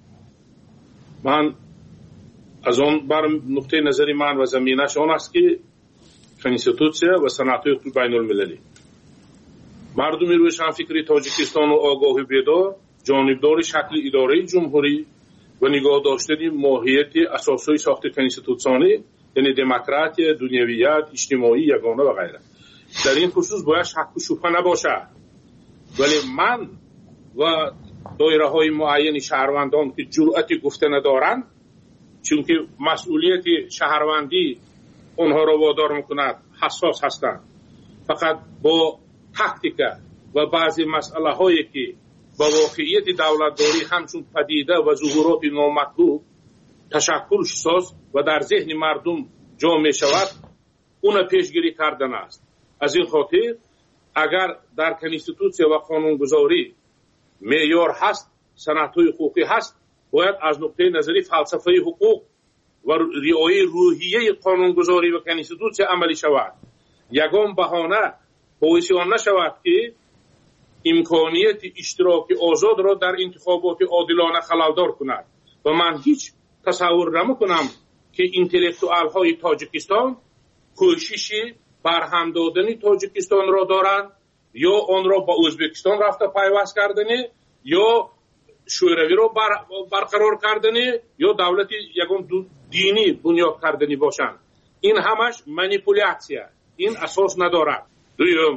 من از آن بر نقطه نظری من و زمینش آن است که конституция ва санадҳои ҳуқуқи байнулмилалӣ. мардуми рӯшанфикри тоҷикистону огоҳи бедор ҷонибдори шакли идораи ҷумҳурӣ ва нигоҳ доштани моҳияти асосҳои сохти конститутсионӣ, яъне демократия, дунявият, иҷтимоӣ, ягона ва ғайра. дар ин хусус бояд шакку шубҳа набошад. вале ман ва доираҳои муайяни шаҳрвандон ки ҷуръати гуфта надоранд, чунки масъулияти шаҳрвандӣ онҳоро водор мекунад, ҳассос ҳастанд. фақат бо тактика ва баъзе масъалаҳое ки ба воқеияти давлатдорӣ ҳамчун падида ва зуҳуроти номатлуб ташаккул соз ва дар зеҳни мардум ҷо мешавад, уна пешгирӣ кардан аст. аз ин хотир агар дар конститутсия ва қонунгузорӣ меъёр ҳаст, санадҳои ҳуқуқӣ ҳаст, бояд аз нуқтаи назари фалсафаи ҳуқуқ ва риояи рӯҳияи қонунгузорӣ ва конститутсия амалӣ шавад. ягон баҳона боиси он нашавад ки имконияти иштироки озодро дар интихоботи одилона халалдор кунад. ва ман ҳеҷ тасаввур намекунам ки интеллектуалҳои тоҷикистон кӯшиши барҳам додани тоҷикистонро доранд, ё онро ба o'zbekiston рафта пайваст кардани, ё шӯравиро барқарор кардани, ё давлати ягон динӣ бунёд кардани бошанд. ин ҳамаш манипулятсия, ин асос надорад. дуюм,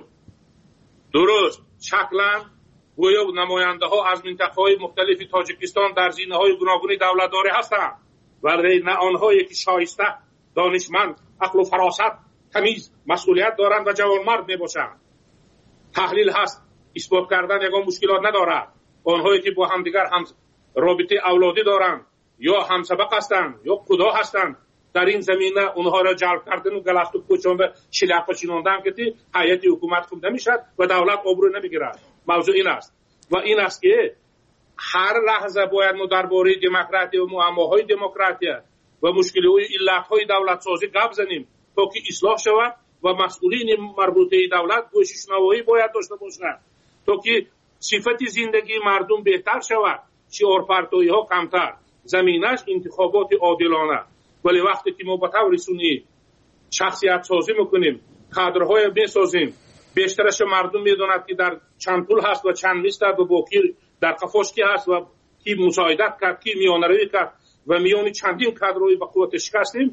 дуруст шаклан гӯё намояндаҳо аз минтақаҳои мухталифи тоҷикистон дар зинаҳои гуногуни давлатдорӣ ҳастанд, вале на онҳое ки шоиста, донишманд, ақлу фаросат, тамиз, масъулият доранд ва ҷавонмард мебошанд. таҳлил ҳаст, исбот кардан ягон мушкилот надорад. онҳое ки бо ҳамдигар робитаи авлодӣ доранд, ё ҳамсабақ ҳастанд, ё қудо ҳастанд, дар ин замина онҳоро ҷалб кардану галахту пӯчонда шиляпа чинондан ки ҳайати ҳукумат хуб намешад ва давлат обрӯ намегирад. мавзӯъ ин аст. ва ин аст ки ҳар лаҳза бояд мо дар бораи демократия ва муаммоҳои демократия ва мушкилиҳои иллатҳои давлатсозӣ гап занем, то ки ислоҳ шавад ва масъулини марбутаи давлат гӯшишнавоӣ бояд дошта бошад, то ки сифати зиндагии мардум беҳтар шавад, шиорпартоиҳо камтар, заминаш интихоботи одилона. вале вақте ки мо ба таври сунъӣ шахсиятсозӣ мекунем, кадрҳое месозем, бештараш мардум медонад ки дар чанд пул ҳаст ва чанд мистад ва бо ки дар қафош ки ҳаст ва ки мусоидат кард, ки миёнаравӣ кард ва миёни чандин кадрҳои ба қуввати шикастем,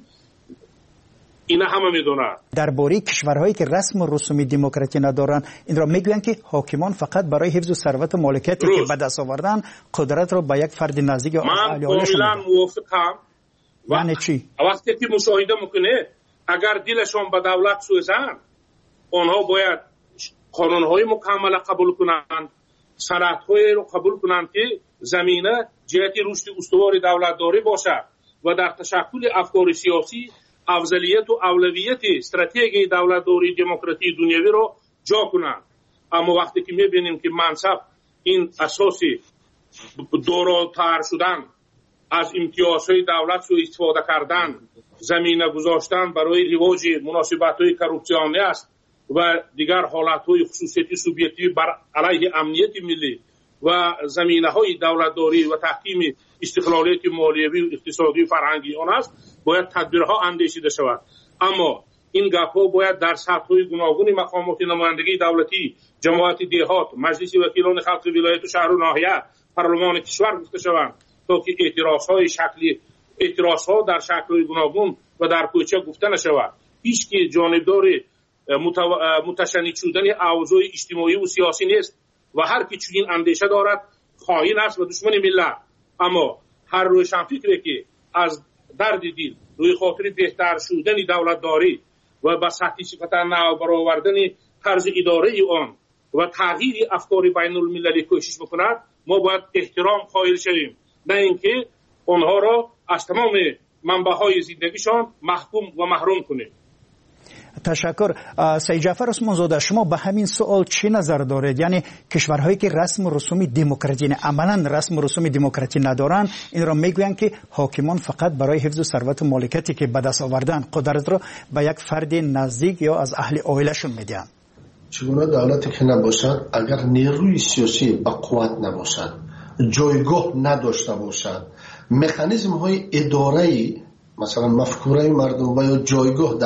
ина ҳама медонад. дар бораи кишварҳое ки расму русуми демократӣ надоранд, инро мегӯянд ки ҳокимон фақат барои ҳифзу сарвату моликияте ки ба даст оварданд қудратро ба як фарди наздик ё ман комилан мувофиқам. яъне чӣ? вақте ки мушоҳида мекунед, агар дилашон ба давлат сӯзанд, онҳо бояд қонунҳои мукаммала қабул кунанд, санадҳоеро қабул кунанд ки замина ҷиҳати рушди устувори давлатдорӣ бошад ва дар ташаккули афкори сиёсӣ афзалияту авлавияти стратегияи давлатдории демократии дунявиро ҷо кунанд. аммо вақте ки мебинем ки мансаб ин асоси доротар шудан аз имтиёзҳои давлат сӯистифода кардан, замина гузоштан барои ривоҷи муносибатҳои коррупсионӣ аст ва дигар ҳолатҳои хусусияти субъективӣ бар алайҳи амнияти миллӣ ва заминаҳои давлатдорӣ ва таҳкими истиқлолияти молиявию иқтисодию фарҳангии он аст, бояд тадбирҳо андешида шавад. аммо ин гапҳо бояд дар сатҳҳои гуногуни мақомоти намояндагии давлатӣ, ҷамоати деҳот, маҷлиси вакилони халқи вилояту шаҳру ноҳия, парлумони кишвар гуфта шаванд, то ки эътирозҳо дар шаклҳои гуногун ва дар кӯча гуфта нашавад. ҳеҷ ки ҷонибдори муташаннид шудани авзои иҷтимоиву сиёсӣ нест ва ҳар ки чунин андеша дорад хоин аст ва душмани миллат. аммо ҳар рӯшанфикре ки аз дарди дил рӯи хотири беҳтар шудани давлатдорӣ ва ба сатҳи сифатан нав баровардани тарзи идораи он ва тағйири афкори байнулмилалӣ кӯшиш мекунад, мо бояд эҳтиром қоил шавем, на ин ки онҳоро аз тамоми манбаъҳои зиндагишон маҳкум ва маҳрум кунем. تشکر. سید جعفر عثمانزاده، شما به همین سوال چی نظر دارید؟ یعنی کشورهایی که رسم و رسوم دموکراسی، یعنی عملا رسم و رسوم دموکراسی ندارند، این را میگویند که حاکمان فقط برای حفظ و ثروت و مالکیتی که به دست آوردن قدرت را به یک فرد نزدیک یا از اهل عائلهشون میدن. چگونه دولتی که نباشد، اگر نیروی سیاسی با قوت نباشد، جایگاه نداشته باشد، مکانیزم های اداره‌ای مثلا مفکوره مردم و یا جایگاه در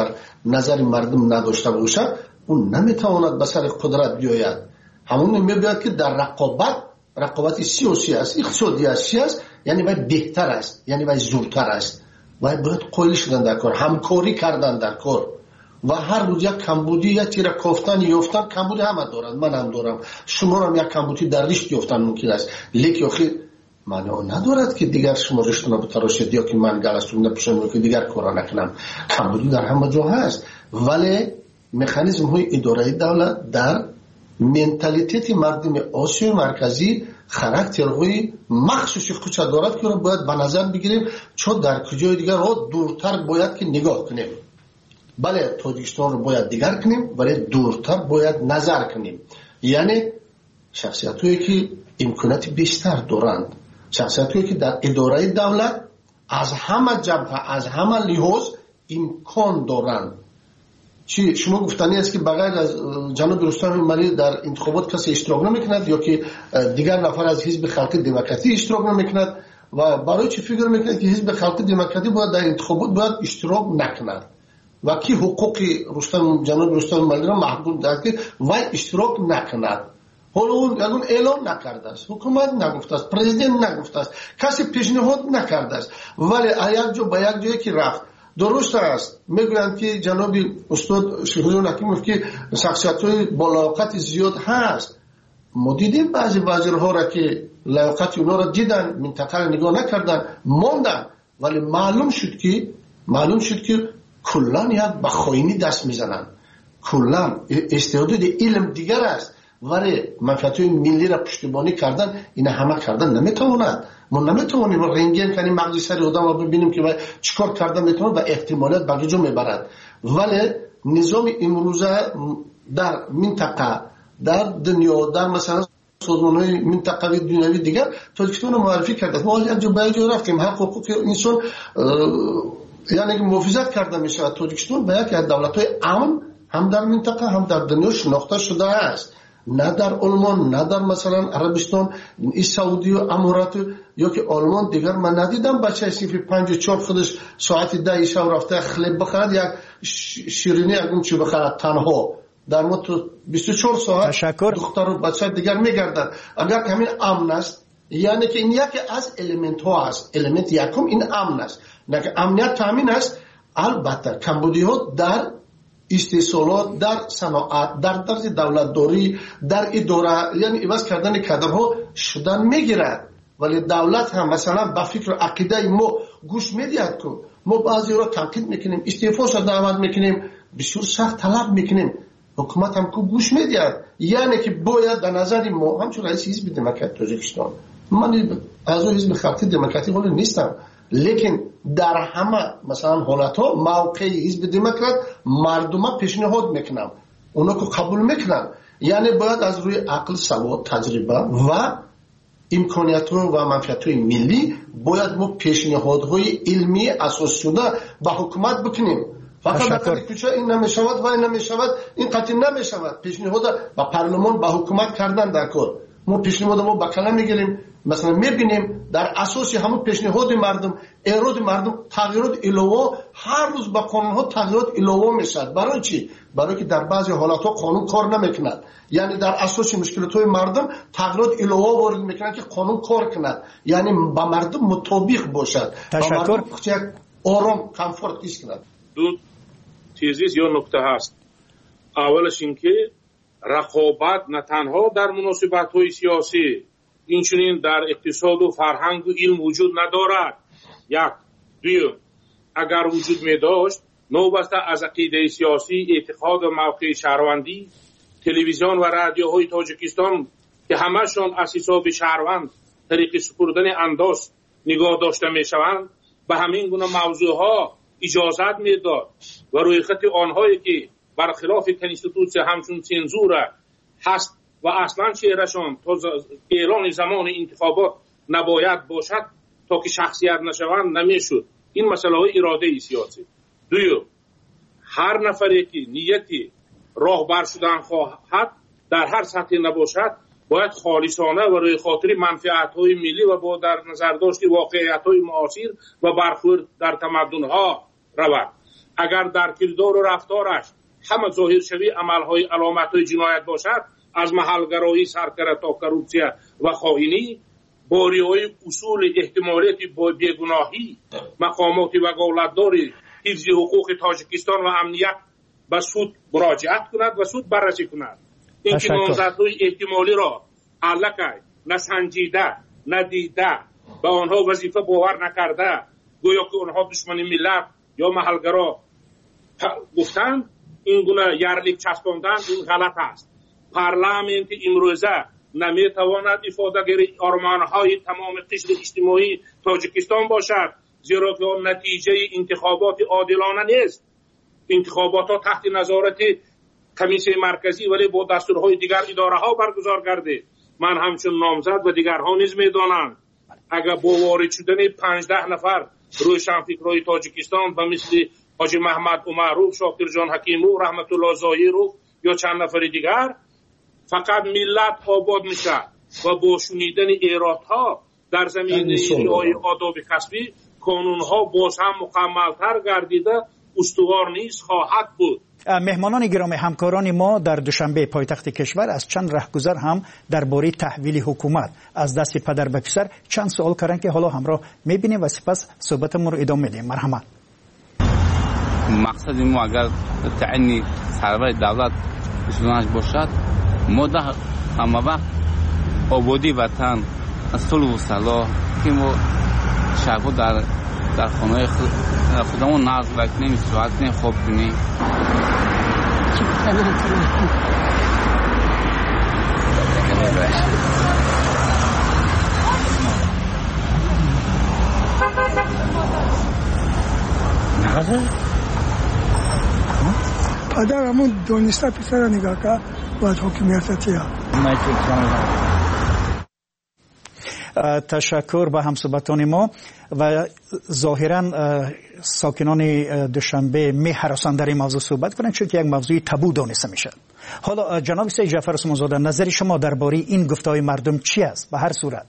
نظر مردم نداشته باشد اون نمیتواند به سر قدرت بیاید. همون میباید که در رقابت سیاسی است، اقتصادی است، یعنی باید بهتر است، یعنی باید زورتر است، باید قوی شدن در کار، همکاری کردن در کار و هر روز یک کمبودی یا تیر کافتن یافتن. کمبودی همه دارند، من هم دارم، شما هم یک کمبودی در رشت یافتن ممکن است، لیکن آخه معنی ندارد که دیگر شما رشت بتراشید یا که من گلستون نپوشم که دیگر کارا نکنم. کمبودی در همه جا هست، ولی مکانیزم های اداره دولت در منتالیتی مردم آسیای مرکزی خاراکترهای مخصوصی خودش دارد که رو باید به نظر بگیریم، چون در کجای دیگر رو دورتر باید که نگاه کنیم. بله تاجیکستان رو باید دیگر کنیم ولی دورتر باید نظر کنیم. یعنی شخصیت هایی که امکانات بیشتر دارند، شخصیت هایی که در اداره دولت از همه جبهه از همه لحاظ امکان دارند. چی شما گفتنی است که بغیر از جناب رستم ملی در انتخابات کسی اشتراک نمیکند یا که دیگر نفر از حزب خلق دموکراتی اشتراک نمیکند و برای چی فکر میکند که حزب خلق دموکراتی باید در انتخابات باید اشتراک نکند و کی حقوق جناب رستم ملی را محدود دارد که وای اشتراک نکند. حالا اون یگون اعلام نکرده است، حکومت نگفته است، پرزیدنت نگفته است، کسی پیشنهاد نکرده است، ولی یک جا به یک جایی که رفت. درست است میگویند که جناب استاد شهریار حکیموف که شخصیت‌های با لیاقت زیاد هست. ما دیدیم بعضی وزیرها را که لیاقت اونا را دیدن، منطقه را نگاه نکردن، ماندن، ولی معلوم شد که کلان یک به خائنی دست میزنن. کلان استعداد علم دیگر است ولی منفعت‌های ملی را پشتیبانی کردن، این همه کردن نمیتواند. ما نمیتونیم رنگین کنیم مغز سر آدم رو ببینیم که چیکار کردن میتونه و احتمالات به جا میبرد. ولی نظام امروزه در منطقه در دنیا در مثلا سازمان‌های منطقوی دنیوی دیگر تاجیکستان رو معرفی کرده. ما یک جا به جا رفتیم حق حقوق انسان یعنی محافظت کرده میشه. تاجیکستان به یکی از دولت‌های امن هم در منطقه هم در دنیا شناخته شده است. نه در آلمان نه در مثلا عربستان سعودی و امارات یا که آلمان دیگر من ندیدم بچه صنف 54 خودش ساعت 10 شب رفته خلب بخرد یک شیرینی یکون چی بخرد تنها. در ما تو 24 ساعت دختر و بچه دیگر میگردن. اگر که همین امن است یعنی که این یکی از الیمنت ها است. الیمنت یکم این امن است، نه که امنیت تامین است. البته کمبودی ها در استحصالات در صنعت در طرز دولتداری در اداره یعنی عوض کردن کادرها شدن میگیرد. ولی دولت هم مثلا با فکر و عقیده ما گوش میدهد که ما بعضی را تنقید میکنیم، استعفاش را دعوت میکنیم، بسیار سخت طلب میکنیم، حکومت هم که گوش میدهد. یعنی که باید به نظر ما همچون رئیس حزب دموکراتی تاجیکستان، من از حزب خلق دموکراتی ولی نیستم، لیکن در همه مثلا حالت ها موقع حزب دموکرات مردم پیشنهاد میکنم، اونا که قبول میکنن. یعنی باید از روی عقل، سواد، تجربه و امکانیت ها و منفعت های ملی باید ما پیشنهادهای علمی اساس شده به حکومت بکنیم. فقط بکنی کچه این نمیشود و این نمیشود این قطعی نمیشود. پیشنهاد به پارلمان به حکومت کردن در کار. ما پیشنهاد ما به کلام میگیریم، مثلا میبینیم در اساس همون پیشنهاد مردم ایراد مردم تغییرات علاوه هر روز با قانون ها تغییرات علاوه میشد. برای چی؟ برای که در بعضی حالات ها قانون کار نمیکند. یعنی در اساس مشکلات های مردم تغییرات علاوه وارد میکنند که قانون کار کند، یعنی با مردم مطابق باشد. تشکر. آرام کامفورت ایست کند. دو چیزی یا نکته هست. اولش اینکه رقابت نه تنها در مناسبت‌های سیاسی اینچنین در اقتصاد و فرهنگ و علم وجود ندارد. یک. دوم، اگر وجود می داشت نوبسته از عقیده سیاسی، اعتقاد و موقع شهروندی تلویزیون و رادیوهای تاجیکستان که همشان از حساب شهروند طریق سپردن انداز نگاه داشته می شوند به همین گونه موضوعها اجازت می داد و روی خط آنهایی که برخلاف کنستیتوسیون همچون سنزور هست و اصلا چهرهشان تا اعلان زمان انتخابات نباید باشد تا که شخصیت نشوند نمیشد. این مسئله های اراده سیاسی. دوم، هر نفری که نیتی راهبر شدن خواهد در هر سطح نباشد باید خالصانه و روی خاطر منفعت های ملی و با در نظر داشت واقعیت های معاصر و برخورد در تمدن ها رود. اگر در کردار و رفتارش همه ظاهر شوی عملهای علامتهای جنایت باشد، از محلگرایی سرکره تا کروپسیا و خائنی، با رعایت اصول احتمالیت بیگناهی مقامات وکالتدار حفظ حقوق تاجیکستان و امنیت به سود مراجعت کند و سود بررسی کند. اینکه نامزدهای احتمالی را علکه نسنجیده ندیده به آنها وظیفه باور نکرده گویا که آنها دشمن ملت یا محلگرا گفتند، این گونه یرلیک چسباندن این غلط است. پارلمانت امروزه نمیتواند افادهگری آرمانهای تمام قشر اجتماعی تاجیکستان باشد، زیرا که آن نتیجه انتخابات عادلانه نیست. انتخابات ها تحت نظارت کمیسیون مرکزی ولی با دستورهای دیگر اداره ها برگزار گردید. من همچون نامزد و دیگرها نیز میدانند اگر با وارد شدن 15 نفر روشنفکرای تاجیکستان و مثل حاجی محمد عمروف، شاکر جان حکیمو، رحمت الله ظاهرو یا چند نفر دیگر، فقط ملت آباد میشه و با شنیدن ایرادها در زمینه رعایت آداب کسبی قانونها باز هم مکملتر گردیده استوار نیست خواهد بود. مهمانان گرامی، همکاران ما در دوشنبه پایتخت کشور از چند رهگذر هم درباره تحویل حکومت از دست پدر به پسر چند سوال کردن که حالا همراه میبینیم و سپس صحبتمون رو ادامه میدیم. مرحمت. مقصد ما اگر تعیین سرور دولت بسیارش باشد، ما در همه وقت آبادی وطن، صلح و صلاح که ما شبا در خانه خودمون ناز بکنیم، ساعت کنیم، خواب کنیم. پدرمون دونسته پسر نگاه که باید حکمیت چیه. تشکر به همصحبتان ما و ظاهرا ساکنان دوشنبه می هراسان در این موضوع صحبت کنند چون که یک موضوع تابو دانسته میشه. حالا جناب سید جعفر عثمان زاده، نظر شما درباره این گفته‌های مردم چی است؟ به هر صورت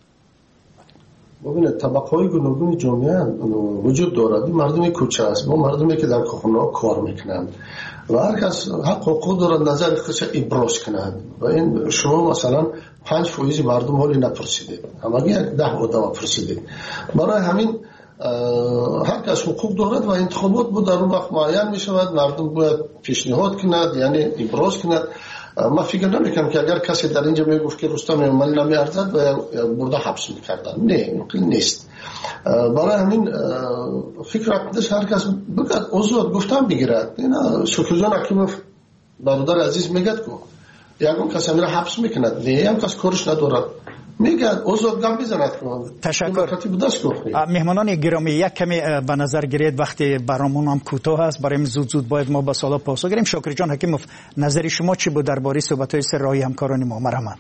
ببینید طبقه‌های گوناگون جامعه وجود دارد. مردم کوچه است، ما مردمی که در خانه‌ها کار میکنند و هر کس حق حقوق دارد نظر خودش ابراز کند و این شما مثلا 5% مردم حالی نپرسیدید، همگی 10 آدم پرسیدید. برای همین هر کس حقوق دارد و انتخابات بود در اون وقت معین می شود، مردم باید پیشنهاد کند، یعنی ابراز کند. ما فکر نمیکنم که اگر کسی در اینجا میگفت که رستم امالی نمیارزد و برده حبس میکردن، نه ممکن نیست. برای همین فکر اقدش هر کس بگد آزاد گفتن بگیرد. اینا شکرجان حکیموف برادر عزیز میگد که یکم کسی میره حبس میکند، نه هم کس کارش ندارد، میگد آزاد گم بزند. تشکر. مهمانان گرامی، یک کمی به نظر گیرید وقتی برامون هم کوتاه است، برای زود باید ما به سوال پاسخ گیریم. شاکر جان حکیموف، نظر شما چی بود درباره صحبت‌های سر راهی همکاران ما؟ مرحمت.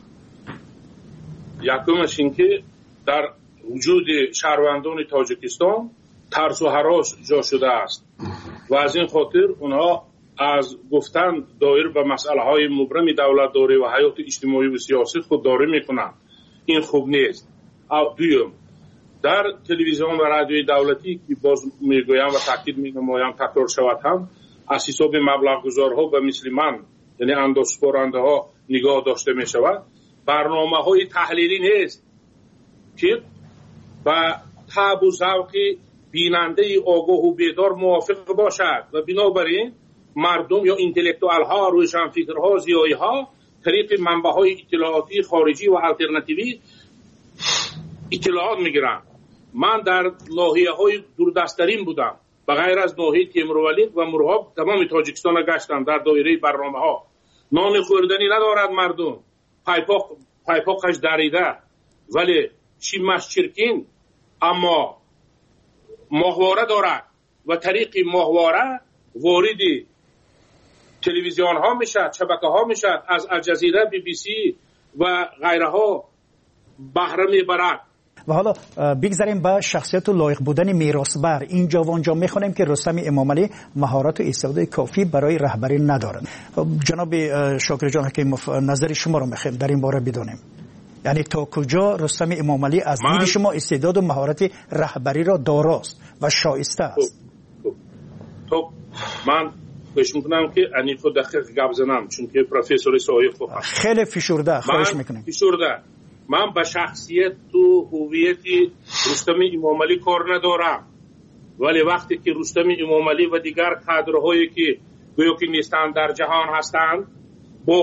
یکمش این که در وجود شهروندان تاجیکستان ترس و هراس جا شده است و از این خاطر اونها از گفتن دایر به مسائل‌های مبرم دولت‌داری و حیات اجتماعی و سیاسی خودداری میکنند. این خوب نیست. دوم، در تلویزیون و رادیوی دولتی که باز میگویم و تاکید می‌نمایم تکرار شود هم از حساب مبلغ گذارها و مثل من یعنی اندازه‌سپارنده ها نگاه داشته می شود. برنامه‌های تحلیلی نیست که با طبع و ذوق بیننده آگاه و بیدار موافق باشد و بنابراین مردم یا انتلکتوال ها، روشنفکرها، زیایی ها طریق منبع‌های اطلاعاتی خارجی و آلترناتیوی اطلاعات میگیرن. من در ناحیه‌های دوردست‌ترین بودم، بغیر از ناحیه تیمرولیک و مرغاب تمام تاجیکستان گشتم در دایره برنامه‌ها. نان خوردنی ندارد مردم، پایپاقش دریده ولی شیمش چرکین، اما ماهواره دارد و طریق ماهواره وارد تلویزیون ها میشد، شبکه ها میشد، از الجزیره، بی بی سی و غیره ها بهره میبرد. و حالا بگذاریم به شخصیت و لایق بودن میراثبر. اینجا و اونجا میخونیم که رستم امامعلی مهارت و استعداد کافی برای رهبری ندارد. جناب شاکر جان حکیموف، نظر شما رو میخوایم در این باره بدونیم. یعنی تا کجا رستم امامعلی از دید شما استعداد و مهارت رهبری را داراست و شایسته است؟ تو من خواهش میکنم که انیکو دقیق گپ زنم، چون که پروفسور سایه خوب خیلی فشرده خواهش میکنم. من به شخصیت تو هویت رستم امامعلی کار ندارم، ولی وقتی که رستم امامعلی و دیگر کادرهایی که گویا که نیستند در جهان هستند، با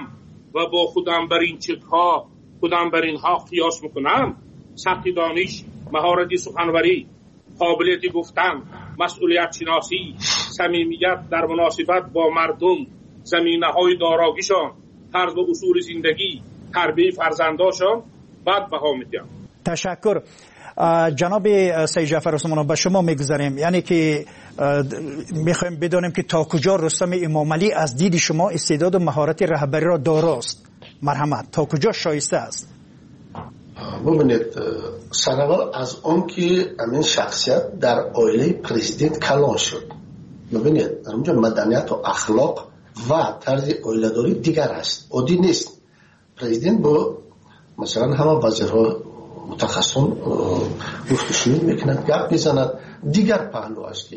خودم بر این چک‌ها خودم بر اینها قیاس میکنم، سبک دانش، مهارت سخنوری، قابلیت گفتن، مسئولیت شناسی، صمیمیت در مناسبت با مردم، زمینه‌های داراگیشان، طرز و اصول زندگی، تربیت فرزنداشان بعد بها میدم. تشکر. جناب سید جعفر عثمانی به شما میگذاریم، یعنی که میخوایم بدونیم که تا کجا رستم امامعلی از دید شما استعداد و مهارت رهبری را داراست. مرحمت، تا کجا شایسته است؟ ببینید، سرول از اون که این شخصیت در عائله پرزیدنت کلان شد. ببینید در اونجا مدنیت و اخلاق و طرز عائله‌داری دیگر است، عادی نیست. پرزیدنت با مثلا همه وزیرها متخصصان گفت و شنود میکنند، گپ میزند. دیگر پهلو است که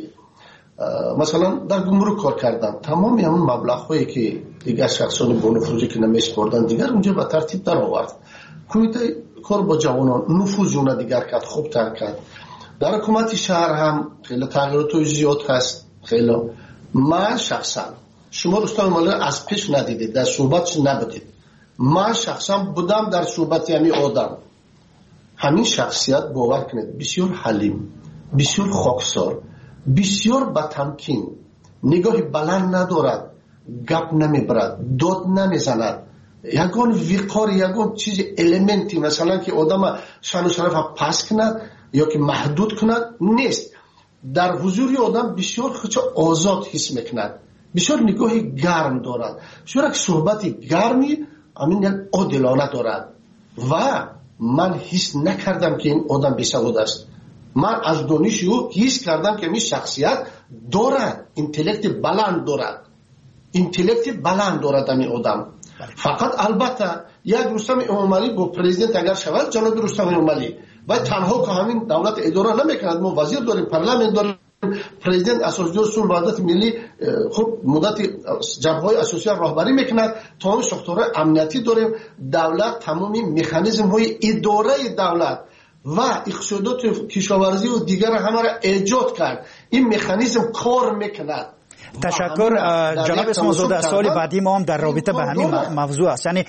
مثلا در گمرک کار کردن، تمام همون مبلغ‌هایی که دیگر شخصان با نفوذی که نمیسپردن دیگر اونجا به ترتیب در آورد. کمیته کار با جوانان نفوذ اون دیگر کرد، خوب تر کرد. در حکومت شهر هم خیلی تغییرات زیاد هست. خیلی من شخصا، شما رستم امامعلی از پیش ندیدید، در صحبتش نبودید، من شخصا بودم در صحبت همین آدم. همین شخصیت باور کنید بسیار حلیم، بسیار خاکسار، بسیار با تمکین، نگاه بلند ندارد، گپ نمیبرد، داد نمیزند. یگان وقار، یگان چیز المنتی مثلا که آدم شان و شرف پس کند یا که محدود کند نیست. در حضور آدم بسیار خودش آزاد حس میکند، بسیار نگاه گرم دارد، بسیار یک صحبت گرمی همین یک عادلانه دارد. و من حس نکردم که این آدم بی‌سواد است. من از دانش او حس کردم که این شخصیت دارد، اینتלקت بلند دارد، اینتלקت بلند دارد این آدم. فقط البته یک رستم امامعلی با پرزیدنت اگر شود، جناب رستم امامعلی و تنها که همین دولت اداره نمیکند، ما وزیر داریم، پارلمان داریم، پرزیدنت اساسدار اصول وحدت ملی خب مدت جبهه‌های اساسی راهبری میکند، تمام ساختارهای امنیتی داریم، دولت تمامی مکانیزم های اداره دولت و اقتصادات کشاورزی و دیگر همه را ایجاد کرد. این مکانیزم کار میکند. تشکر جناب اسماعیل‌زاده. سوال بعدی ما هم در رابطه به همین موضوع است، یعنی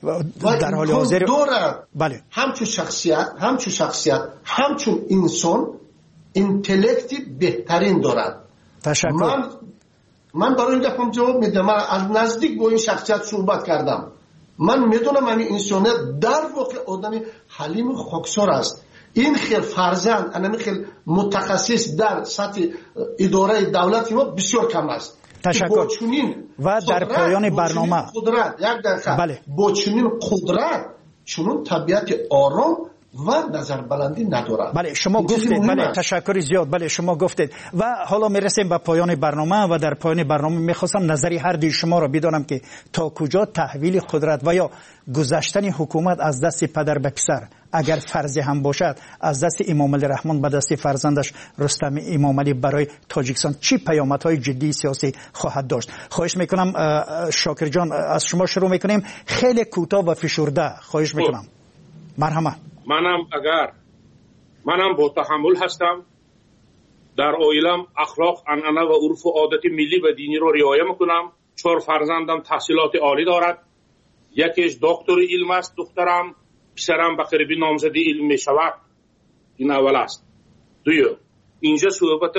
در حال حاضر بله همچون شخصیت همچون انسان اینتלקتی بهترین دارد. تشکر. من برای این گفتم جواب میدم. من از نزدیک با این شخصیت صحبت کردم. من میدونم همین انسانیت در واقع آدم حلیم و خاکسار است. این خیلی فرزند، این خیلی متخصص در سطح اداره دولتی ما بسیار کم است. تشکر. و در پایان برنامه بله. با چنین قدرت چنون طبیعت آرام و نظر بلندی ندارد. بله شما گفتید، بله تشکر زیاد، بله شما گفتید. و حالا میرسیم به پایان برنامه و در پایان برنامه میخواستم نظری هر دوی شما را بدانم که تا کجا تحویل قدرت و یا گذشتن حکومت از دست پدر به پسر، اگر فرض هم باشد از دست امامعلی رحمان به دست فرزندش رستم امامعلی برای تاجیکستان چی پیامدهای جدی سیاسی خواهد داشت؟ خواهش میکنم شاکر جان از شما شروع میکنیم، خیلی کوتاه و فشرده خواهش میکنم. مرحمت. منم با تحمل هستم. در عائلم اخلاق، عنعنه و عرف و عادت ملی و دینی رو رعایت میکنم. 4 فرزندم تحصیلات عالی دارد. یکیش دکتر علم است، دخترم، پسرم به قریبی نامزدی علم میشود. این اول است. دوم اینجا صحبت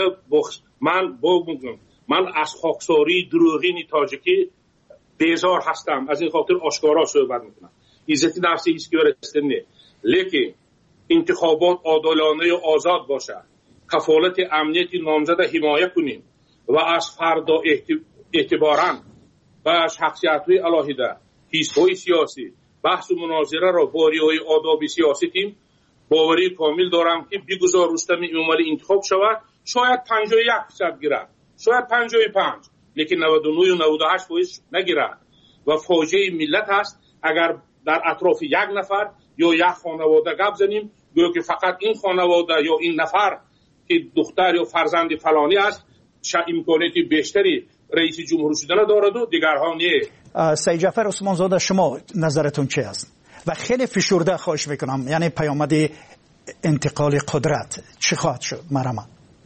من از خاکساری دروغین تاجیکی بیزار هستم، از این خاطر آشکارا صحبت میکنم. عزت نفسی هیچ کی برسته نه، لیکن انتخابات عادلانه و آزاد باشد، کفالت امنیت نامزد حمایت کنیم و از فردا اعتباراً و شخصیت‌های علاهده، حزب‌های سیاسی بحث و مناظره را با رعایت آداب سیاسی تیم باوری کامل دارم که بگذار رستم امامعلی انتخاب شود. شاید 51% گیرد، شاید 55، لیکن 99 و 98% نگیرد و فاجعه ملت است اگر در اطراف یک نفر یا یک خانواده گپ زنیم گویا که فقط این خانواده یا این نفر که دختر یا فرزند فلانی است امکانات بیشتری رئیس جمهور شدن دارد و دیگرها نه. سید جعفر عثمان زاده، شما نظرتون چی است؟ و خیلی فشرده خواهش میکنم، یعنی پیامد انتقال قدرت چی خواهد شد؟ مرحبا.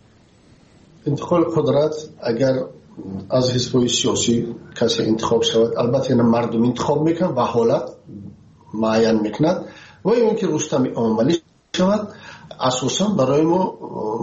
انتقال قدرت اگر از حزب‌های سیاسی کسی انتخاب شود، البته مردم انتخاب میکنن و حالت معین میکند و اینکه رستم عملی شود، اساسا برای ما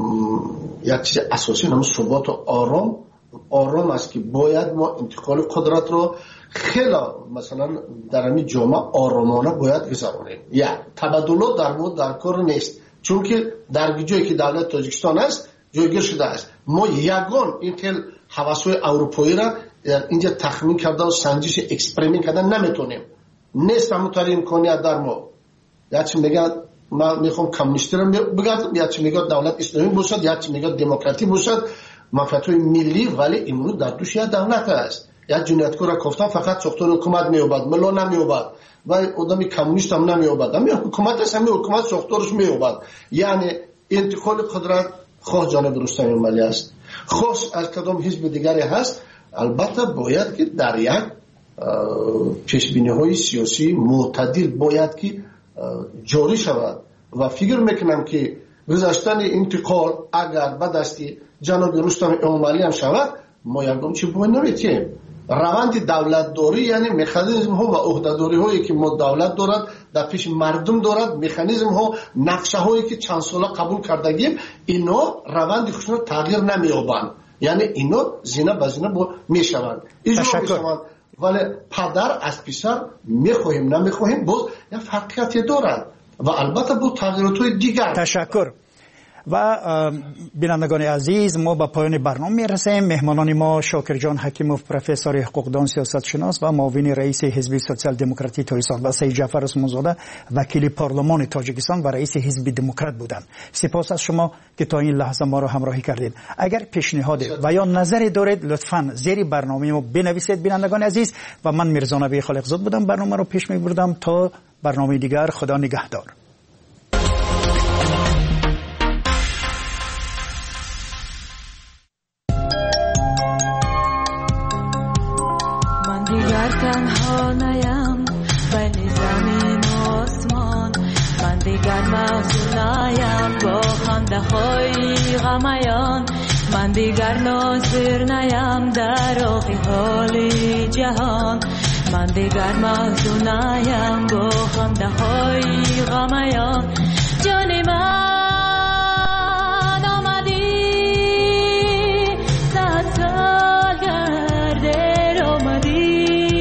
یک چیز اساسی نام ثبات و آرام است که باید ما انتقال قدرت رو خیلی مثلا در همین جامعه آرامانه باید گذرانیم. یا تبادلات در مورد در کار نیست، چون که در جایی که دولت تاجیکستان است جایگیر شده است. ما یگان این خیلی حواسای اروپایی را اینجا تخمین کردن و سنجش اکسپریمنت کردن نمیتونیم. نیست همونطوری امکانیت در ما. یا چی میگه من میخوام کمونیستی رو بگردم، یا چی میگه دولت اسلامی باشد، یا چی میگه دموکراتی باشد، منفعت‌های ملی، ولی امروز در دوش یک دولت است. یک جنایتکار را گفتن فقط ساختار حکومت میوبد، ملا نمیوبد و آدمی کمونیست هم نمیوبد، همین حکومت است، همین حکومت ساختارش میوبد. یعنی انتقال قدرت خواه جانب رستم عملی است، خاص از کدام حزب دیگری هست. البته باید که در یک پیشبینی‌های سیاسی معتدل باید که جاری شود و فکر میکنم که گذاشتن انتقال اگر به دست جناب رستم عملی هم شود، ما یکم چی باید نمیتیم. روند دولت داری یعنی مکانیزم ها و عهده‌داری هایی که ما دولت دارد در پیش مردم دارد، مکانیزم ها نقشه هایی که چند ساله قبول کردگیم، اینا روند خودشون تغییر نمی‌یابند. یعنی اینا زینه به زینه میشوند، اجرا میشوند، ولی پدر از پسر میخواهیم نمیخواهیم باز یک فرقیتی دارد و البته با تغییرات دیگر. تشکر. و بینندگان عزیز، ما به پایان برنامه میرسیم. مهمانان ما شاکر جان حکیموف، پروفسور حقوقدان سیاست شناس و معاون رئیس حزب سوسیال دموکراتی تاجیکستان، و سید جعفر عثمان زاده وکیل پارلمان تاجیکستان و رئیس حزب دموکرات بودند. سپاس از شما که تا این لحظه ما را همراهی کردید. اگر پیشنهاد و یا نظری دارید لطفاً زیر برنامه ما بنویسید بینندگان عزیز. و من میرزا نبی خالقزاد بودم، برنامه رو پیش میبردم. تا برنامه دیگر، خدا نگهدار. تنها نیم بین زمین و آسمان، من دیگر محزون نیم با خنده های غمیان، من دیگر ناظر نیم در آغی حال جهان، من دیگر محزون نیم با خنده های غمیان. جان من آمدی 100 سال گرده آمدی،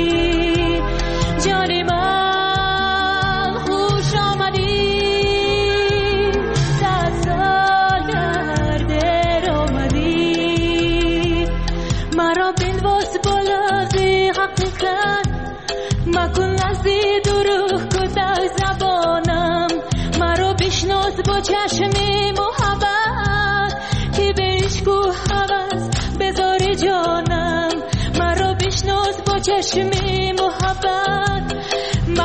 با چشمی محبت که بشکو حوض بذاری جانم، مرا بشناس با چشمی محبت،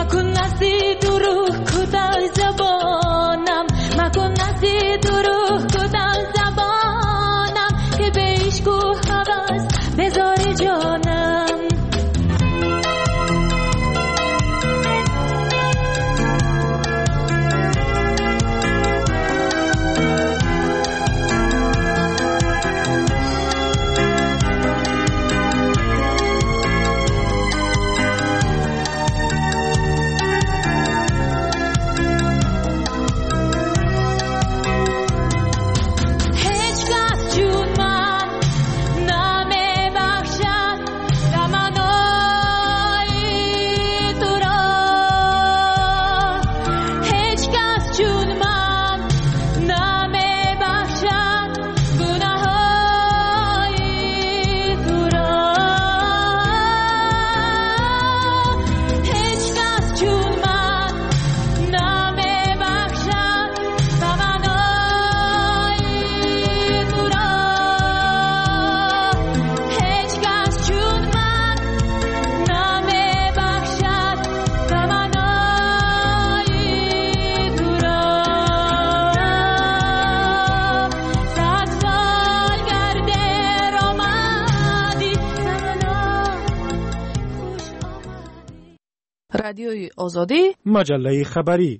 رادیوی آزادی، مجله خبری.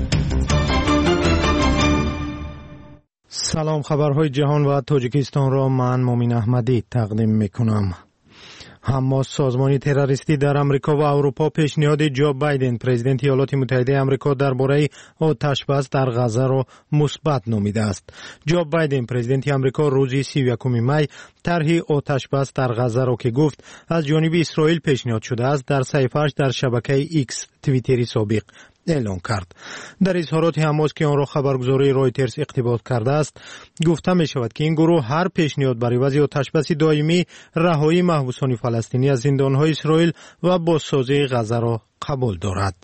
سلام، خبرهای جهان و تاجیکستان را من مومین احمدی تقدیم میکنم. حماس، سازمانی تروریستی در امریکا و اروپا، پیشنهاد جو بایدن پرزیدنت ایالات متحده آمریکا درباره آتش‌بس در غزه را مثبت نامیده است. جو بایدن پرزیدنت آمریکا روز 31 می طرح آتش‌بس در غزه را که گفت از جانب اسرائیل پیشنهاد شده است در صفحه‌اش در شبکه ایکس توییتری سابق اعلام کرد. در اظهارات حماس که آن را خبرگزاری رویترز اقتباس کرده است، گفته می شود که این گروه هر پیشنهاد برای وضع آتش‌بس دائمی، رهایی محبوسان فلسطینی از زندان‌های اسرائیل و بازسازی غزه را قبول دارد.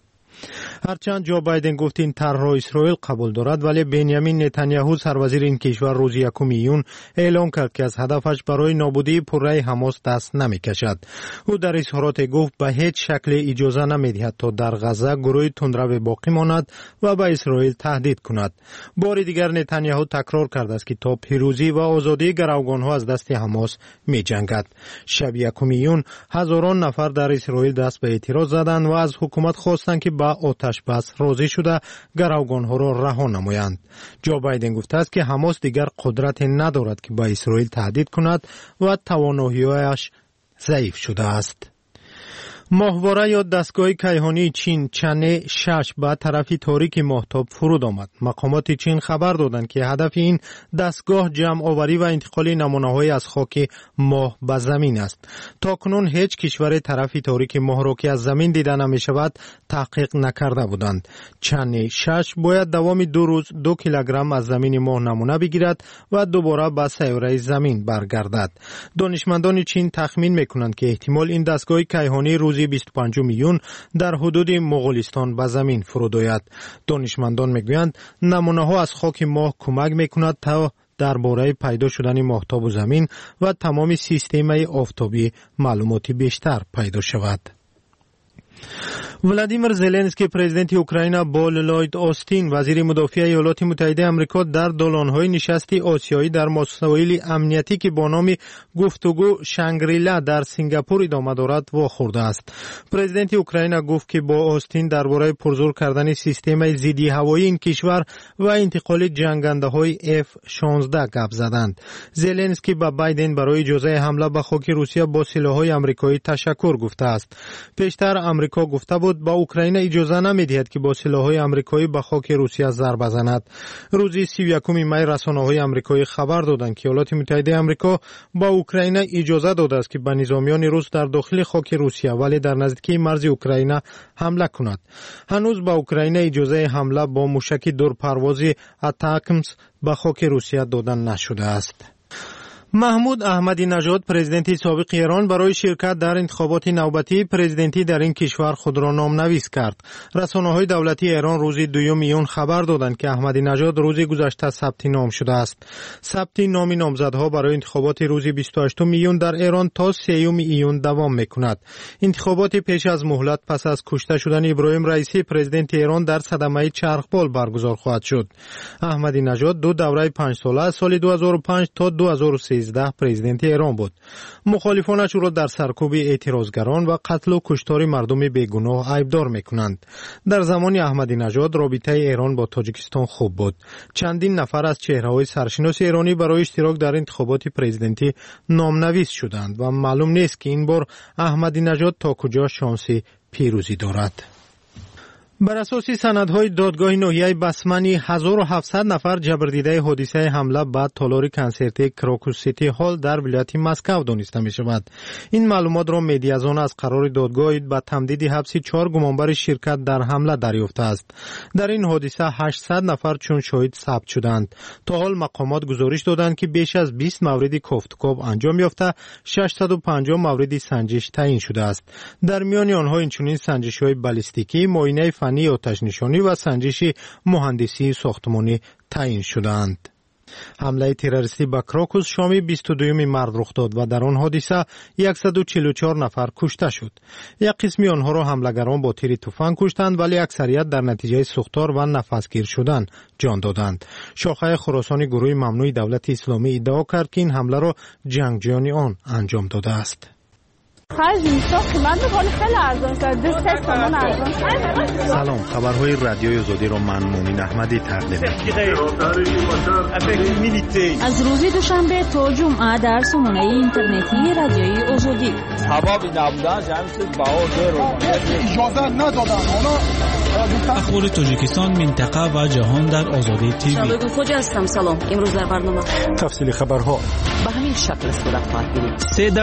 هرچند جو بایدن گفت این طرح را اسرائیل قبول دارد، ولی بنیامین نتانیاهو سروزیر این کشور روز 1 ایون اعلام کرد که از هدفش برای نابودی پررأی حماس دست نمی‌کشد. او در اظهارات گفت به هیچ شکل اجازه نمی‌دهد تا در غزه گروه تندرو باقی ماند و به اسرائیل تهدید کند. بار دیگر نتانیاهو تکرار کرده است که تا پیروزی و آزادی گروگان‌ها از دست حماس می‌جنگد. شب 1 ایون هزاران نفر در اسرائیل دست به اعتراض زدند و از حکومت خواستند که با آتش‌بس راضی شده گروگان‌ها را رها نمایند. جو بایدن گفته است که حماس دیگر قدرت ندارد که با اسرائیل تهدید کند و توانایی‌اش ضعیف شده است. ماهواره یا دستگاه کیهانی چین چنه 6 به طرف تاریک ماهتاب فرود آمد. مقامات چین خبر دادند که هدف این دستگاه جمع آوری و انتقال نمونه‌های از خاک ماه به زمین است. تاکنون هیچ کشور طرف تاریک ماه را که از زمین دیده نمی شود تحقیق نکرده بودند. چنه 6 باید دوام 2 روز 2 کیلوگرم از زمین ماه نمونه بگیرد و دوباره به سیاره زمین برگردد. دانشمندان چین تخمین می‌کنند که احتمال این دستگاه کیهانی روز 25 میلیون در حدود مغولستان به زمین فرود آید. دانشمندان میگویند نمونه‌ها از خاک ماه کمک میکند تا درباره پیدا شدن ماهتاب و زمین و تمام سیستم آفتابی معلوماتی بیشتر پیدا شود. ولادیمیر زلنسکی پرزیدنت اوکراین با لوید آستین وزیر مدافع ایالات متحده آمریکا در دالان‌های نشستی آسیایی در مسائل امنیتی که با نام گفتگو شانگریلا در سنگاپور ادامه دارد واخورده است. پرزیدنت اوکراین گفت که با آستین درباره پرزور کردن سیستم ضد هوایی این کشور و انتقال جنگنده‌های F-16 گپ زدند. زلنسکی به بایدن برای اجازه حمله به خاک روسیه با سلاح‌های آمریکایی تشکر گفته است. پیشتر آمریکا گفته بود با اوکراین اجازه نمی‌دهد که با سلاح‌های آمریکایی به خاک روسیه ضربه زند. روز 31 می رسانه‌های آمریکایی خبر دادند که ایالات متحده آمریکا با اوکراین اجازه داده است که به نظامیان روس در داخل خاک روسیه ولی در نزدیکی مرز اوکراین حمله کند. هنوز با اوکراین اجازه حمله با موشک دورپروازی اتاکمس به خاک روسیه داده نشده است. محمود احمدی نژاد پرزیدنت سابق ایران برای شرکت در انتخابات نوبتی پرزیدنتی در این کشور خود را نامنویس کرد. رسانه‌های دولتی ایران روز 2 میون خبر دادند که احمدی نژاد روز گذشته ثبت نام شده است. ثبت نام نامزدها برای انتخابات روز 28 میون در ایران تا 3 ایون دوام می‌کند. انتخابات پیش از مهلت پس از کشته شدن ابراهیم رئیسی پرزیدنت ایران در صدمه چرخبال برگزار خواهد شد. احمدی نژاد 2 دوره 5 ساله از سال 2005 تا 2013 پرزیدنت ایران بود. مخالفانش او را در سرکوب اعتراضگران و قتل و کشتار مردم بیگناه ایبدار میکنند. در زمان احمدی نژاد رابطه ایران با تاجیکستان خوب بود. چندین نفر از چهره‌های سرشناس ایرانی برای اشتراک در انتخابات پرزیدنتی نامنویس شدند و معلوم نیست که این بار احمدی نژاد تا کجا شانسی پیروزی دارد. بر اساس سندهای دادگاه ناحیه بسمنی 1700 نفر جبردیده حادثه حمله به تالار کنسرتی کراکوس سیتی هال در ولایت مسکو دانسته می شود. این معلومات را مدیازان از قرار دادگاه به تمدید حبس 4 گمانبر شرکت در حمله دریافته است. در این حادثه 800 نفر چون شاهد ثبت شدند. تا حال مقامات گزارش دادند که بیش از 20 مورد کوفتکوب انجام یافته، 650 مورد سنجش تعیین شده است. در میان آنها اینچنین سنجش‌های بالستیکی، معاینه فنی آتش نشانی و سنجش مهندسی ساختمانی تعیین شدند. حمله تروریستی به کراکوس شام 22 مارس رخ داد و در آن حادثه 144 نفر کشته شد. یک قسمی آنها را حملگران با تیر تفنگ کشتند ولی اکثریت در نتیجه سوختار و نفسگیر شدن جان دادند. شاخه خراسانی گروه ممنوع دولت اسلامی ادعا کرد که این حمله را جنگجویان آن انجام داده است. سلام، خبرهای رادیوی آزادی را من مومن احمدی تقدیم می‌کنم. از روز دوشنبه تا جمعه در سامانه اینترنتی رادیوی آزادی. سبب نبودنش همین بهار اجازه ندادن. اخبار تاجیکستان، منطقه و جهان در آزادی تیوی. شبگون خوجا هستم. سلام. امروز در برنامه تفصیل خبرها به همین شکل صورت خواهد گرفت.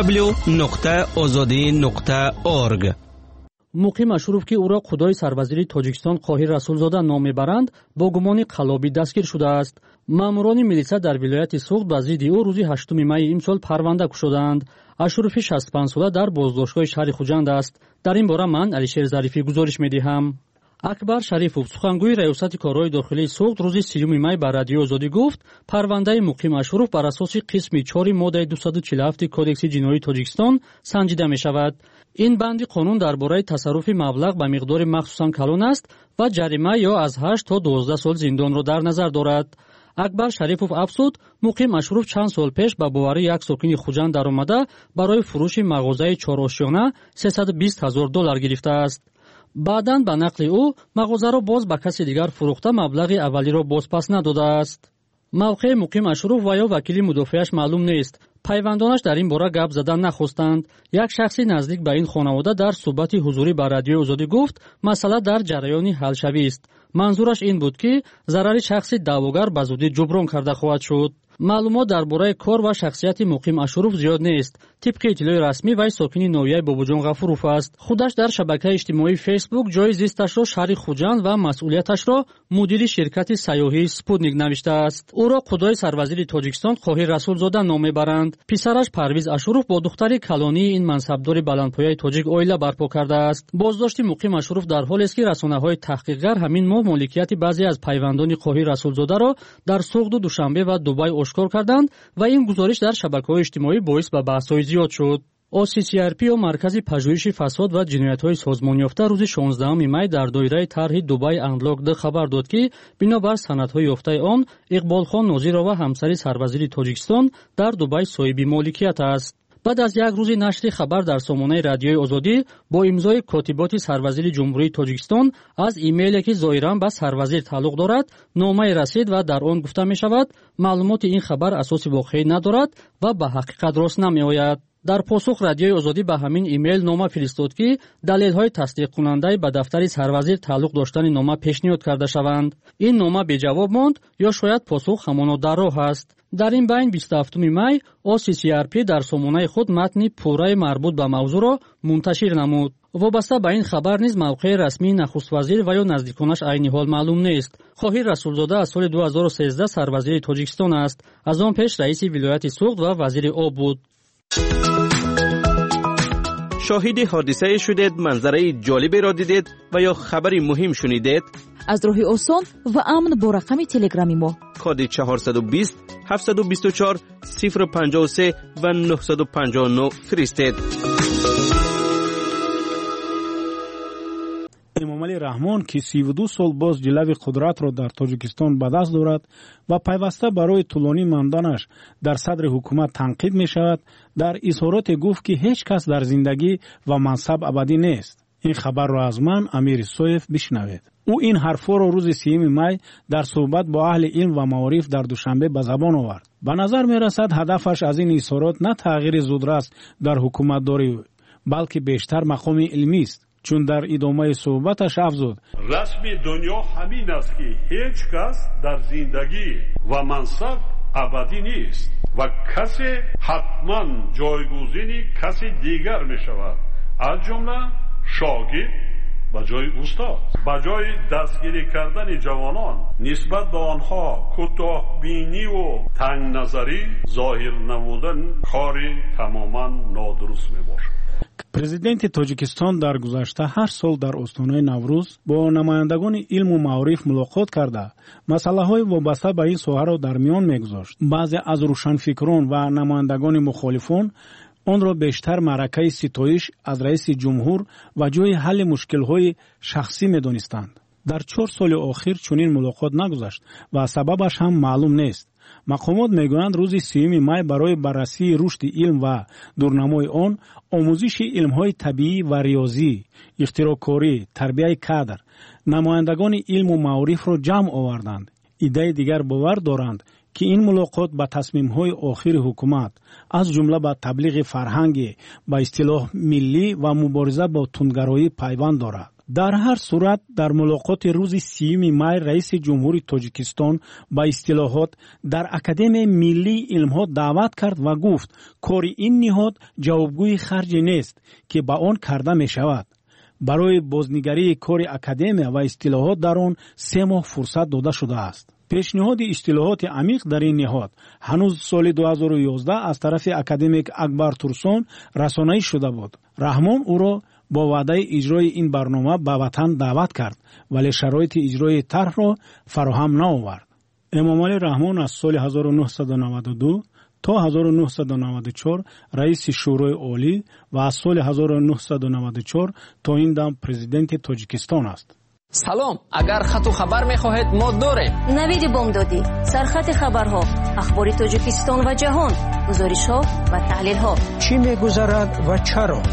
www.azadi.org. مقیم مشروف که او را خدای سروزیری تاجیکستان قاهر رسولزاده نام میبرند با گمان قلابی دستگیر شده است. ماموران میلیسا در ولایت سوخت به ضد او روز 8 می امسال پرونده گشودند. اشرف 65 ساله در بازداشتگاه شهر خوجند است. در این باره من علیشیر ظریفی گزارش میدهم. اکبر شریفов سخنگوی ریاست کارهای داخلی سوخت روز 30 می به رادیو آزادی گفت پرونده مقیم اشرف بر اساس قسم 4 ماده 247 کودکس جنایی تاجیکستان سنجیده می شود. این بند قانون درباره تصرف مبلغ به مقدار مخصوصاً کلان است و جریمه یا از 8 تا 12 سال زندان را در نظر دارد. اکبر شریفов افزود مقیم اشرف چند سال پیش به باوری یک ساکن خوجند درآمده برای فروش مغازه 4 آشیانه $320,000 گرفته است. بعداً به نقل او مغازه را باز به کسی دیگر فروخته مبلغ اولی را بازپس نداده است. موقع مقیم اشرف و یا وکیل مدافعش معلوم نیست. پیوندانش در این باره گپ زدن نخواستند. یک شخصی نزدیک به این خانواده در صحبت حضوری به رادیو آزادی گفت مسئله در جریان حل شوی است. منظورش این بود که ضرر شخصی دعواگر به زودی جبران کرده خواهد شد. معلومات درباره کار و شخصیت مقیم اشرف زیاد نیست. طبق اطلاع رسمی وی ساکن نویه بابوجان غفوروف است. خودش در شبکه اجتماعی فیسبوک جای زیستش را شهر خوجند و مسئولیتش را مدیر شرکت سیاحی سپوتنیک نوشته است. او را خدای سروزیر تاجیکستان قاهر رسولزاده نام میبرند. پسرش پرویز اشرف با دختری کلانی این منصبدار بلندپایه تاجیک اویله برپا کرده است. بازداشت مقیم اشرف در حالی است که رسانه‌های تحقیقگر همین ماه مالکیت بعضی از پیوندان قاهر رسولزاده را در سوخت و دوشنبه و دبی اشکار کردند و این گزارش در شبکه‌های اجتماعی باعث به بحث‌های زیاد شد. OCCRP و مرکز پژوهش فساد و جنایت‌های سازمان یافته روز 16 می در دایره طرح دبی انلاک ده خبر داد که بنابر سندهای یافته آن اقبال خان ناظر و همسر سروزیر تاجیکستان در دبی صاحب مالکیت است. بعد از یک روز نشر خبر در سامانه رادیوی آزادی با امضای کاتبات سروزیر جمهوری تاجیکستان از ایمیلی که ظاهراً به سروزیر تعلق دارد نامه رسید و در آن گفته می شود معلومات این خبر اساس واقعی ندارد و به حقیقت راست نمی آید. در پاسخ رادیوی آزادی به همین ایمیل نامه فرستاد که دلیل‌های تصدیق کننده به دفتر سروزیر تعلق داشتن نامه پیشنهاد کرده شوند. این نامه بی جواب ماند یا شاید پاسخ همان در راه است. در این بین 27 می OCCRP در سامانه خود متن پوره مربوط به موضوع را منتشر نمود. وابسته به این خبر نیز موقع رسمی نخست وزیر و یا نزدیکانش عین حال معلوم نیست. قاهر رسولزاده از سال 2013 سروزیر تاجیکستان است. از آن پیش رئیس ولایت سوخت و وزیر آب بود. شاهد حادثه شدید، منظره جالبی را دیدید و یا خبری مهم شنیدید؟ از راه آسان و امن با رقم تلگرامی ما کد 420 724 053 و 959 فرستید. امامعلی رحمان که 32 سال باز جلوه قدرت را در تاجیکستان به دست دارد و پیوسته برای طولانی ماندنش در صدر حکومت تنقید می شود، در اظهارات گفت که هیچ کس در زندگی و منصب ابدی نیست. این خبر را از من امیر سویف بشنوید. او این حرفا را روز 3 می در صحبت با اهل علم و معارف در دوشنبه به زبان آورد. به نظر می رسد هدفش از این اظهارات نه تغییر زودرس در حکومت داری بلکه بیشتر مقام علمی است. چون در ادامه صحبتش افزود رسمی دنیا همین است که هیچ کس در زندگی و منصب ابدی نیست و کسی حتما جایگزین کسی دیگر می شود، از جمله شاگرد به جای استاد. به جای دستگیری کردن جوانان نسبت به آنها کوتاه بینی و تنگ نظری ظاهر نمودن کاری تماما نادرست می باشد. پرزیدنت تاجیکستان در گذشته هر سال در استانهای نوروز با نمایندگان علم و معارف ملاقات کرده مسائل وابسته به این ساحه را در میان میگذاشت. بعضی از روشنفکران و نمایندگان مخالفان آن را بیشتر معرکه ستایش از رئیس جمهور و جای حل مشکل‌های شخصی می‌دانستند. در 4 سال اخیر چنین ملاقات نگذشت و سببش هم معلوم نیست. مقامات میگویند روز 30 می برای بررسی رشد علم و دورنمای آن، آموزش علم‌های طبیعی و ریاضی، اختراع‌کاری، تربیت کادر، نمایندگان علم و معارف را جمع آوردند. ایده دیگر باور دارند که این ملاقات با تصمیم‌های آخر حکومت از جمله با تبلیغ فرهنگ با اصطلاح ملی و مبارزه با تندگرایی پیوند دارد. در هر صورت در ملاقات روز 30 می رئیس جمهوری تاجیکستان با اصطلاحات در اکادمی ملی علم‌ها دعوت کرد و گفت کار این نهاد جوابگوی خرج نیست که با آن کرده می شود. برای بازنگری کار اکادمی و اصطلاحات در آن 3 ماه فرصت داده شده است. پیشنهاد اصطلاحات عمیق در این نهاد هنوز سال 2011 از طرف اکادمیک اکبر تورسون رسانه‌ای شده بود. رحمان او را با وعده اجرای این برنامه به وطن دعوت کرد ولی شرایط اجرای طرح را فراهم نآورد. امامعلی رحمان از سال 1992 تا 1994 رئیس شورای عالی و از سال 1994 تا این دم پرزیدنت تاجیکستان است. سلام، اگر خط و خبر می‌خواهید ما داریم. نوید بامدادی، سرخط خبرها، اخبار تاجیکستان و جهان، گزارش‌ها و تحلیل‌ها. چی می‌گذرد و چرا؟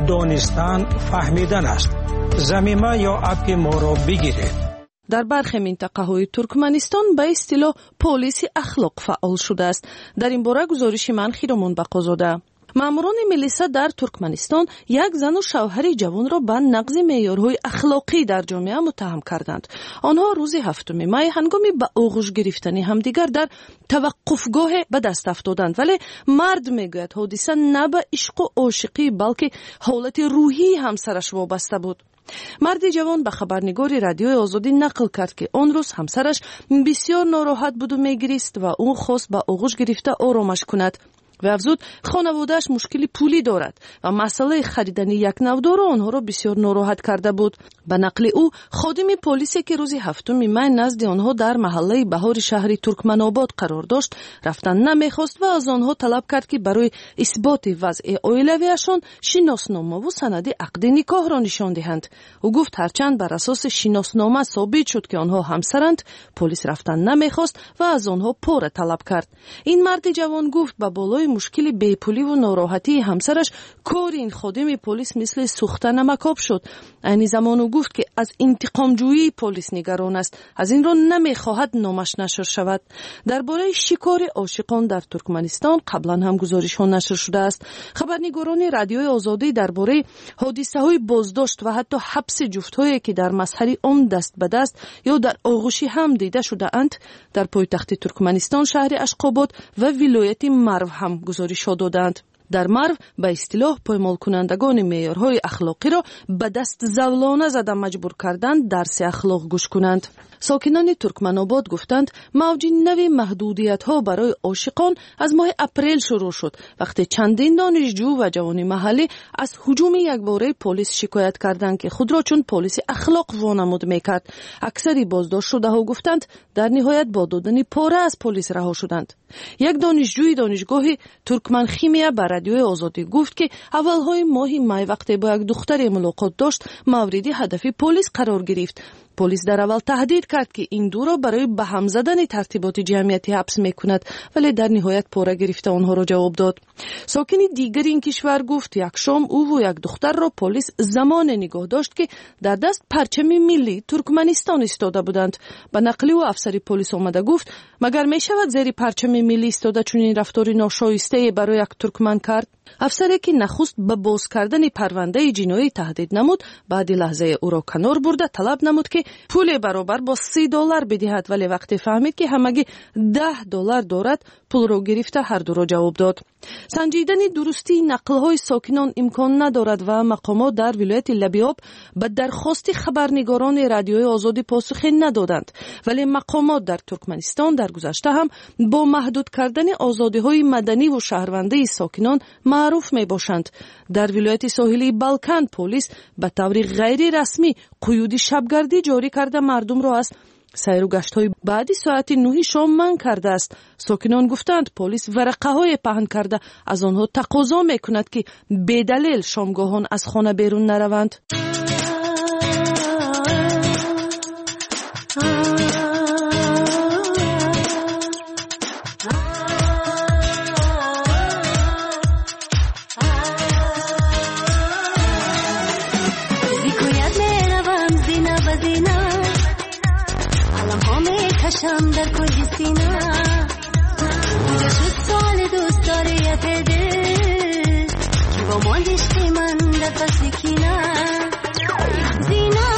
دانستن فهمیدن است. ضمیمه یا اپ ما را بگیرید. در برخی منطقه‌های ترکمنستان به اصطلاح پلیس اخلاق فعال شده است. در این باره گزارش من خیرمان بقازاده. ماموران ملیسا در ترکمنستان یک زن و شوهر جوان را به نقض معیارهای اخلاقی در جامعه متهم کردند. آنها روز 7 می هنگام به آغوش گرفتن همدیگر در توقفگاه به دست افتادند، ولی مرد میگوید حادثه نه به عشق و عاشقی بلکه حالت روحی همسرش وابسته بود. مرد جوان به خبرنگار رادیوی آزادی نقل کرد که آن روز همسرش بسیار ناراحت بود و میگریست و او خواست به آغوش گرفته آرامش کند. و افزود خانواده‌اش مشکلی پولی دارد و مسئله خریدن یک نودار آنها را بسیار ناراحت کرده بود. به نقل او خادم پلیسی که روز 7 می نزد آنها در محله بهار شهر ترکمن‌آباد قرار داشت رفتن نمیخواست و از آنها طلب کرد که برای اثبات وضع عائلویشان شناسنامه و سند عقد نکاح را نشان دهند. او گفت هرچند بر اساس شناسنامه ثابت شد که آنها همسرند، پلیس رفتن نمیخواست و از آنها پول طلب کرد. این مرد جوان گفت با بالای مشکل بیپولی و ناراحتی همسرش کار این خادم پلیس مثل سوختن مکاب شد. این زمان او گفت که از انتقام جویی پلیس نگران است، از این را نمیخواهد نامش نشر شود. درباره شکار عاشقان در ترکمنستان قبلا هم گزارش ها نشر شده است. خبرنگاران رادیوی آزادی درباره حادثه های بازداشت و حتی حبس جفت‌هایی که در مظهر آن دست به دست یا در آغوشی هم دیده شده اند در پایتخت ترکمنستان شهر اشقاباد و ولایت مرو هم گزارش ها دادند. در مرو به اصطلاح پایمال کنندگان معیارهای اخلاقی را به دست زولانه زده مجبور کردند درس اخلاق گوش کنند. ساکنان ترکمن‌آباد گفتند موج نوی محدودیت‌ها برای عاشقان از ماه اپریل شروع شد وقتی چندین دانشجو و جوان محلی از هجوم یکباره پلیس شکایت کردند که خود را چون پلیس اخلاق وانمود می‌کرد. اکثری بازداشت شده‌ها گفتند در نهایت با دادن پاره از پلیس رها شدند. یک دانشجوی دانشگاه ترکمنخیمیا به رادیوی آزادی گفت که اولهای ماه می وقتی با یک دختر ملاقات داشت مورد هدف پلیس قرار گرفت. پلیس در اول تهدید کرد که این دو را برای به هم زدن ترتیبات جمعیتی حبس میکند ولی در نهایت پاره گرفته آنها را جواب داد. ساکن دیگر این کشور گفت یک شام او و یک دختر را پلیس زمان نگاه داشت که در دست پرچم ملی ترکمنستان ایستاده بودند. به نقل او افسر پلیس آمده گفت مگر می شود زیر پرچم ملی ایستاده چون این رفتار ناشایسته برای یک ترکمن کرد؟ افسری که نخست به باز کردن پرونده جنایی تهدید نمود بعد لحظه او را کنار برده طلب نمود که پول برابر با $30 بدهد ولی وقتی فهمید که همگی $10 دارد پول را گرفته هر دو را جواب داد. سنجیدن درستی نقل‌های ساکنان امکان ندارد و مقامات در ولایت لبیاب به درخواست خبرنگاران رادیوی آزادی پاسخ ندادند ولی مقامات در ترکمنستان در گذشته هم با محدود کردن آزادی‌های مدنی و شهروندی ساکنان معروف می باشند. در ولایت ساحلی بالکان پلیس به طور غیر رسمی قیود شبگردی جاری کرده مردم را از سیر و گشت‌های بعد ساعت 9 شام منع کرده است. ساکنان گفتند پلیس ورقه‌های پهن کرده از آنها تقاضا می‌کند که بدلیل شامگاهان از خانه بیرون نروند. میکشم در کل سینه اونجا شد سال دوست داریت دل که با مال عشق من در فصل کینه زینه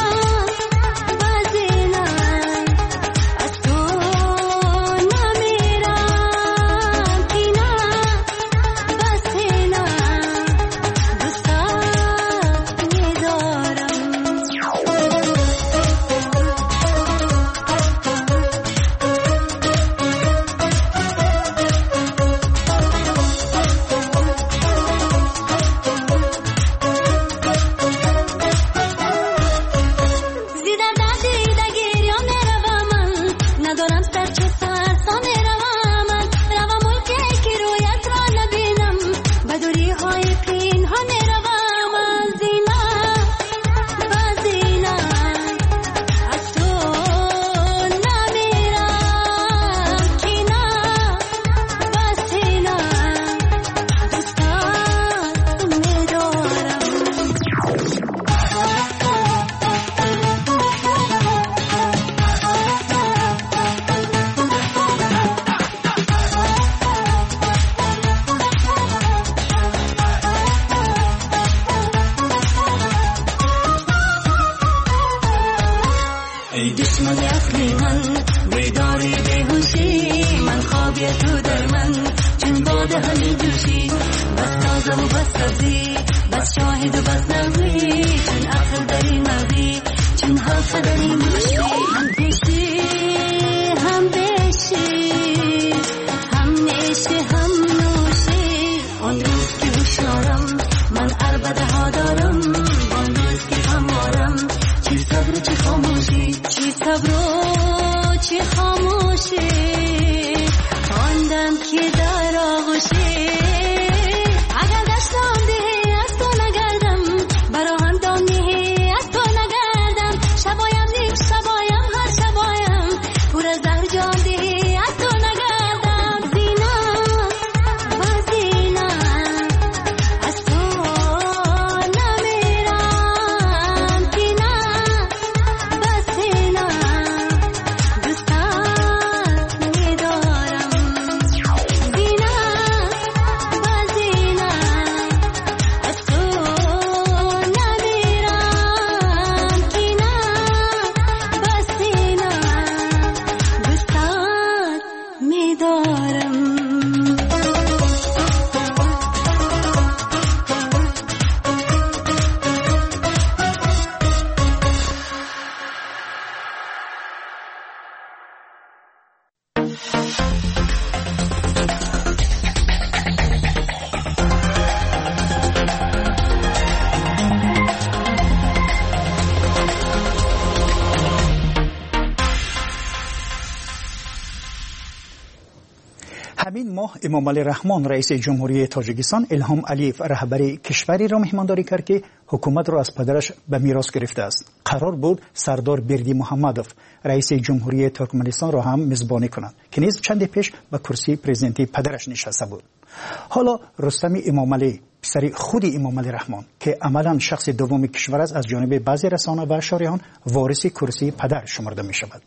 همین ماه امام علی رحمان رئیس جمهوری تاجیکستان الهام علیف رهبری کشوری را مهمانداری کرد که حکومت را از پدرش به میراث گرفته است. قرار بود سردار بردی محمدوف رئیس جمهوری ترکمنستان را هم میزبانی کنند که نیز چند پیش به کرسی پرزیدنتی پدرش نشسته بود. حالا رستم امام علی پسر خود امام علی رحمان که عملا شخص دوم کشور است از جانب بعضی رسانه و شارعان وارث کرسی پدر شمرده می شود.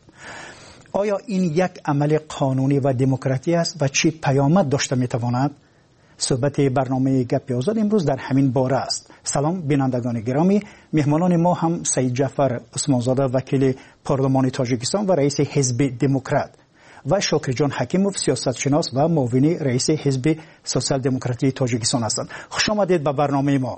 آیا این یک عمل قانونی و دموکراتی است و چی پیامد داشته می تواند؟ صحبت برنامه گپ آزاد امروز در همین باره است. سلام بینندگان گرامی، مهمانان ما هم سید جعفر عثمانزاده وکیل پارلمان تاجیکستان و رئیس حزب دموکرات و شاکر جان حکیموف سیاستشناس و معاون رئیس حزب سوسیال دموکراتی تاجیکستان هستند. خوش آمدید به برنامه ما.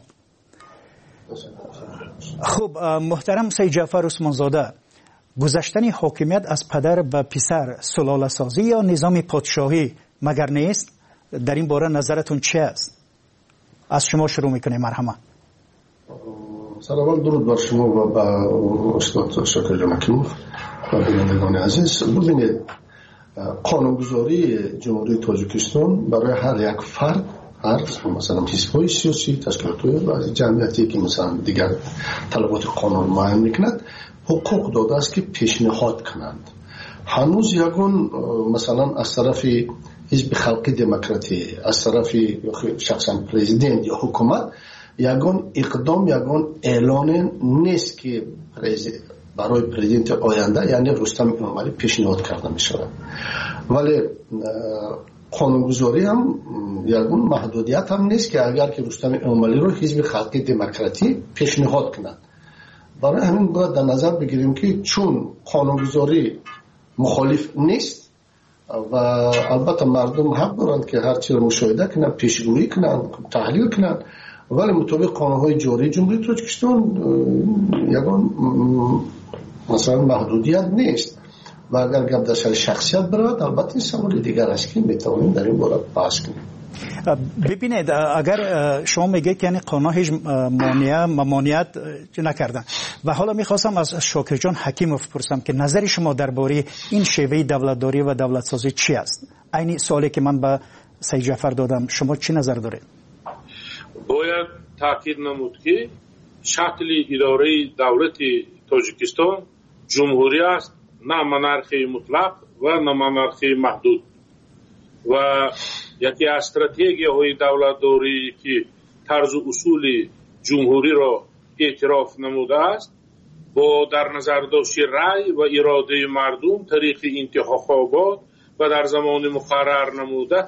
خب محترم سید جعفر عثمانزاده، گذشتن حاکمیت از پدر به پسر سلاله سازی یا نظام پادشاهی مگر نیست؟ در این باره نظرتون چه است؟ از شما شروع میکنیم. مرحبا. سلام، درود بر شما و به استاد شاکر جان حکیموف و بینندگان عزیز. ببینید، قانونگذاری جمهوری تاجیکستان برای هر یک فرد، هر مثلا حزب‌های سیاسی، تشکیلات‌های و جمعیتی که مثلا دیگر طلبات قانون معین میکند حقوق داده است که پیشنهاد کنند. هنوز یگان مثلا از طرف حزب خلقی دموکراتی، از طرف شخصا پرزیدنت یا حکومت یگان اقدام، یگان اعلان نیست که برای پرزیدنت آینده یعنی رستم امامعلی پیشنهاد کرده می شود. ولی قانونگذاری هم یکون محدودیت هم نیست که اگر که رستم امامعلی رو حزب خلقی دموکراتی پیشنهاد کنند. برای همین باید در نظر بگیریم که چون قانونگذاری مخالف نیست و البته مردم حق دارند که هر چی رو مشاهده کنند، پیشگویی کنند، تحلیل کنند، ولی مطابق قانونهای جاری جمهوری تاجیکستان یکان مثلا محدودیت نیست و اگر گپ در سر شخصیت برود البته این سوال دیگر است که میتوانیم در این باره بحث کنیم. ببینید اگر شما میگید یعنی قانون هیچ ممانعت نکردن و حالا میخواستم از شاکر جان حکیموف پرسم که نظر شما درباره این شیوه دولتداری و دولت سازی چی است؟ عین سوالی که من به سید جعفر دادم، شما چی نظر دارید؟ باید تاکید نمود که شکل اداره دولت تاجیکستان جمهوری است، نه منارخی مطلق و نه منارخی محدود و یکی از استراتژی‌های دولتداری که طرز اصول جمهوری را اعتراف نموده است با در نظر داشت رأی و اراده مردم طریق انتخابات و در زمان مقرر نموده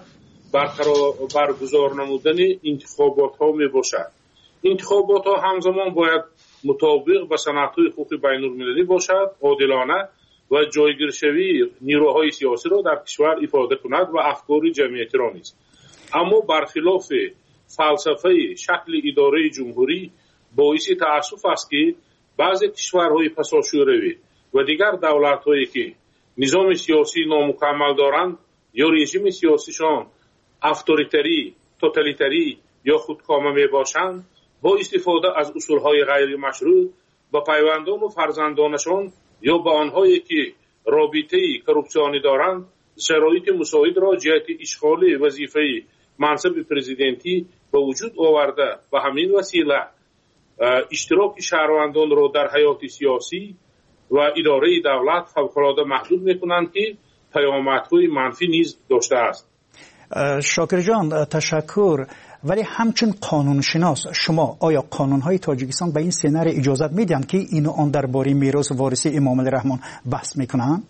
برگزار نمودن انتخابات ها می باشد. انتخابات ها همزمان باید مطابق با سنت‌های حقوق بین المللی باشد، عادلانه و جایگیرشوی نیروهای سیاسی را در کشور افاده کند و افکار جمعیتی را نیست. اما برخلاف فلسفه شکل اداره جمهوری باعث تأسف است که بعضی کشورهای پساشوروی و دیگر دولت‌هایی که نظام سیاسی نامکمل دارند یا رژیم سیاسیشان اتوریتری، توتالیتری یا خودکامه می باشند با استفاده از اصولهای غیر مشروع با پیوندان و فرزندانشان یا با آنهایی که رابطه کروپسیونی دارند شرایط مساعد را جهت اشغال وظیفه منصب پرزیدنتی به وجود آورده و همین وسیله اشتراک شهروندان را در حیات سیاسی و اداره دولت فوق‌العاده محدود می‌کنند که پیامدهای منفی نیز داشته است. شاکر جان تشکر. ولی همچون قانونشناس شما آیا قانونهای تاجیکستان به این سناریو اجازه میدن که اینو آن درباره میراث وارثی امام علی رحمان بحث میکنن؟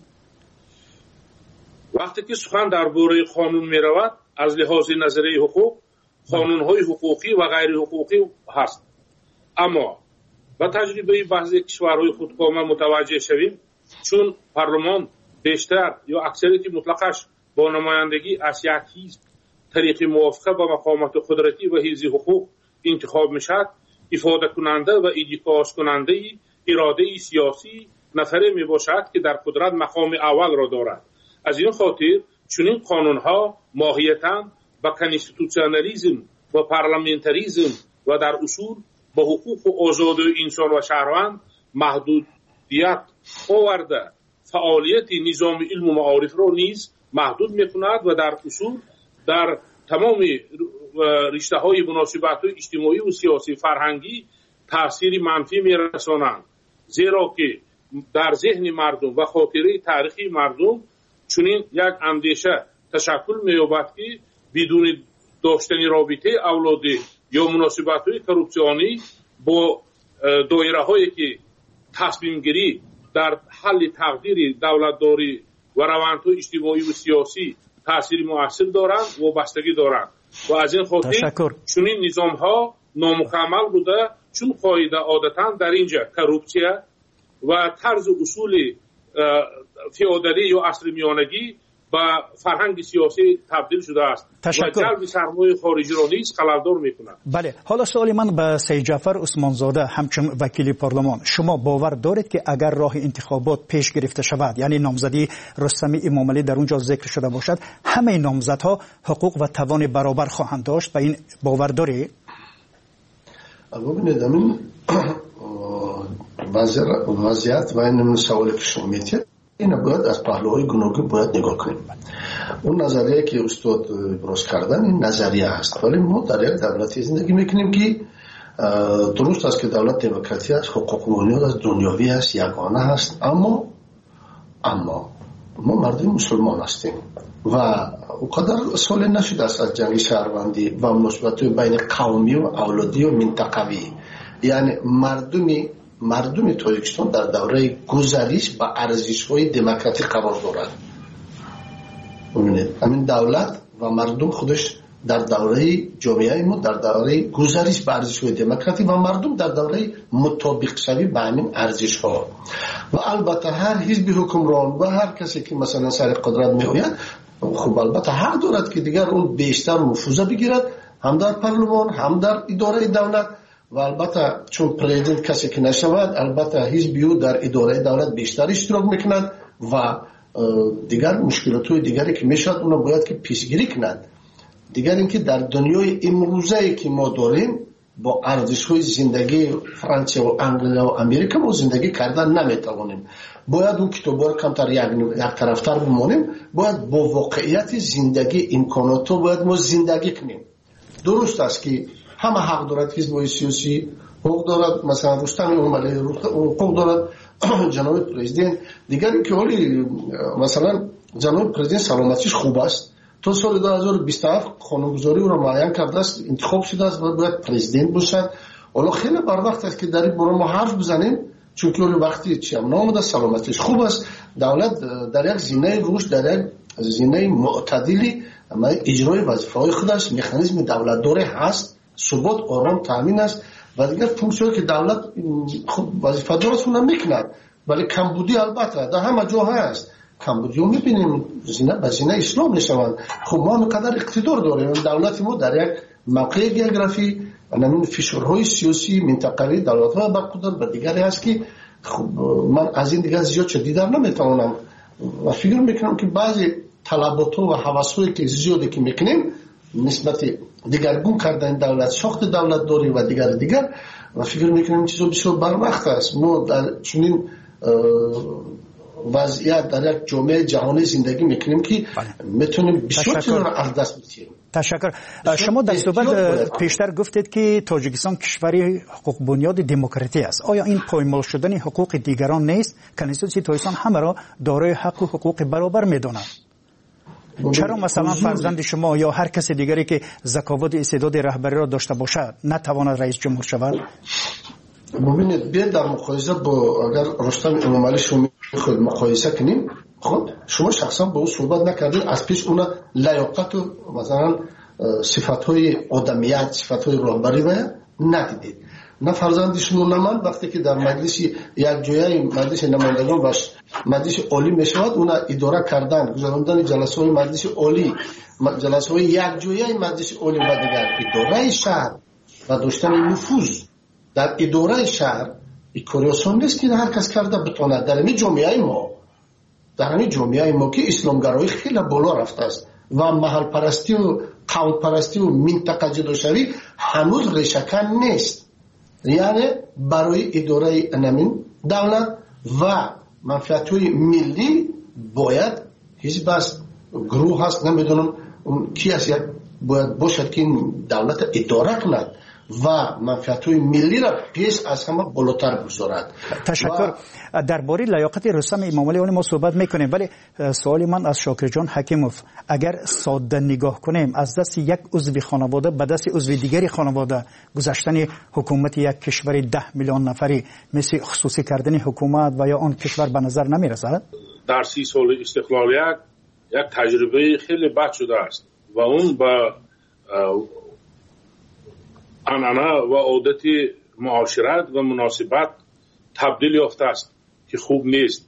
وقتی که سخن درباره قانون میرود از لحاظ نظری حقوق قانونهای حقوقی و غیر حقوقی هست، اما با تجربه بعضی کشورهای خودکامه متوجه شویم چون پارلمان بیشتر یا اکثریت مطلقش با نمایندگی از یک حزب طریق موافقه با مقامات قدرتی و حیز حقوق انتخاب میشد، افاده کننده و ایدیکاس کننده اراده سیاسی نفره می باشد که در قدرت مقام اول را دارد. از این خاطر چنین قانونها ماهیتاً با کانستیتوسیونالیسم و پارلمانتریسم و در اصول با حقوق و آزادی انسان و شهروند محدودیت آورده فعالیت نظام علم و معارف را نیز محدود میکند و در اصول در تمام رشته های مناسبات اجتماعی و سیاسی فرهنگی تأثیر منفی میرسانند، زیرا که در ذهن مردم و خاطره تاریخی مردم چنین یک اندیشه تشکل می‌یابد که بدون داشتن رابطه اولادی یا مناسبات های کروپسیونی با دایره هایی که تصمیم گیری در حل تقدیر دولتداری و روندهای اجتماعی و سیاسی تأثیر مؤثر دارند و بستگی دارند و از این خاطر چنین نظام ها نامکمل بوده چون قاعده عادتا در اینجا کروپسیا و طرز اصول فئودالی یا عصر میانگی با فرهنگ سیاسی تبدیل شده است و جلب سرمایه خارجی را نیز خللدار می‌کند. بله، حالا سوالی من به سید جعفر عثمانزاده همچون وکیل پارلمان، شما باور دارید که اگر راه انتخابات پیش گرفته شود یعنی نامزدی رستم امامعلی در اونجا ذکر شده باشد همه نامزدها حقوق و توان برابر خواهند داشت؟ به این باور دارید؟ ببینید این وضعیت و این سوالی که شما می‌پرسید این باید از پهلوهای گوناگون باید نگاه کنیم. اون نظریه که استاد ابراز کردن این نظریه هست، ولی ما در یک دولتی زندگی میکنیم که درست است که دولت دموکراتی است، حقوق و بنیاد از دنیاوی است، یگانه هست، اما ما مردم مسلمان هستیم و اونقدر سال نشده است از جنگ شهروندی و مناسبات بین قومی و اولادی و منطقوی، یعنی مردمی مردم تاجیکستان در دوره گذریش با ارزش‌های دموکراتیک قرار دارد. ببینید همین دولت و مردم خودش در دوره جامعه ما در دوره گذریش به ارزش‌های دموکراتیک و مردم در دوره مطابق شوی به همین ارزش‌ها و البته هر حزب حکمران و هر کسی که مثلا سر قدرت می‌آید خب البته حق دارد که دیگر اون بیشتر نفوذ بگیرد هم در پارلمان هم در اداره دولت و البته چون پرزیدنت کسی که نشود البته حزبی او در اداره دولت بیشتر اشتراک میکند و دیگر مشکلات‌های دیگری که میشد اونا باید که پیشگیری کند. دیگر اینکه در دنیای امروزی که ما داریم با ارزش‌های زندگی فرانسه و انگلیس و امریکا ما زندگی کردن نمیتوانیم. باید اون کتابا رو کمتر یک طرفتر بمانیم، باید با واقعیت زندگی امکانات رو باید ما زندگی کنیم. درست است که همه حق دارد حزب سیاسی حق دارد، مثلا رستم امالی حق دارد جناب پرزیدنت. دیگر اینکه حالی مثلا جناب پرزیدنت سلامتیش خوب است، تا سال 2027 قانونگذاری او را معین کرده است، انتخاب شده است و باید پرزیدنت باشد. حالا خیلی بر وقت است که در این باره ما حرف بزنیم، چون که وقتی چیم نامده سلامتیش خوب است. دولت در یک زینه رشد، در یک زینه معتدلی اجرای وظیفه‌های خودش مکانیزم دولت داره هست، ثبات آرام تامین است و دیگر فونکسیونی که دولت خود وظیفه دارش اون میکند. ولی کمبودی البته در همه جا هست. کمبودی رو میبینیم زینه به زینه اسلام میشوند. خب ما اینقدر اقتدار داریم، دولت ما در یک موقع گئوگرافی و نمین فشارهای سیاسی منطقه‌ای دولت‌ها برخوردار و دیگری هست که خب من از این دیگر زیاد چه دیدن نمیتوانم و فکر میکنم که بعضی طلبات و هوس‌هایی که زیادی که میکنیم نسبت دیگرگون کردن دولت، ساخت دولت داریم و دیگر و فکر میکنم چیزا بسیار بر وقت است. ما در چنین وضعیت در یک جامعه جهانی زندگی میکنیم که میتونیم بسیار چیزا را از دست بدیم. تشکر. شما در صحبت پیشتر گفتید که تاجیکستان کشوری حقوق بنیاد دموکراتی است. آیا این پایمال شدن حقوق دیگران نیست؟ کنستیتوسی تاجیکستان همه را دارای حق و حقوق برابر میداند. چرا مثلا فرزند شما یا هر کس دیگری که ذکاوت استعداد رهبری را داشته باشد نتواند رئیس جمهور شود؟ ببینید بیا در مقایسه با اگر رستم امامعلی شما خود مقایسه کنیم، خب شما شخصا با او صحبت نکردید، از پیش اون لیاقت و مثلا صفات‌های آدمیت، صفات‌های رهبری و ندیدید. نه فرزند شما نه من وقتی که در مجلس یک جایی مجلس نمایندگان و مجلس عالی میشود اون اداره کردن گذراندن جلسه‌های مجلس عالی، جلسه‌های یک جایی مجلس عالی و دیگر اداره شهر و داشتن نفوذ در اداره شهر کاری آسان نیست که هر کس کرده بتواند. در این جامعه ما که اسلامگرایی خیلی بالا رفته است و محل پرستی و قوم پرستی و منطقه جداشوی هنوز ریشه‌کن نیست. یعنی برای اداره نمین دولت و منفعت‌های ملی باید حزب است، گروه هست، نمیدونم کی است، باید باشد که این دولت اداره کند و منفعت‌های ملی را پیش از همه بالاتر بگذارد. تشکر. درباره لیاقت رستم امامعلی ما صحبت میکنیم، ولی سوال من از شاکر جان حکیموف، اگر ساده نگاه کنیم از دست یک عضو خانواده به دست عضو دیگری خانواده گذاشتن حکومت یک کشور 10 میلیون نفری مثل خصوصی کردن حکومت و یا آن کشور به نظر نمیرسد؟ در 30 سال استقلالیت یک تجربه خیلی بد شده است و اون با عنعنه و عادت معاشرت و مناسبت تبدیل یافته است که خوب نیست.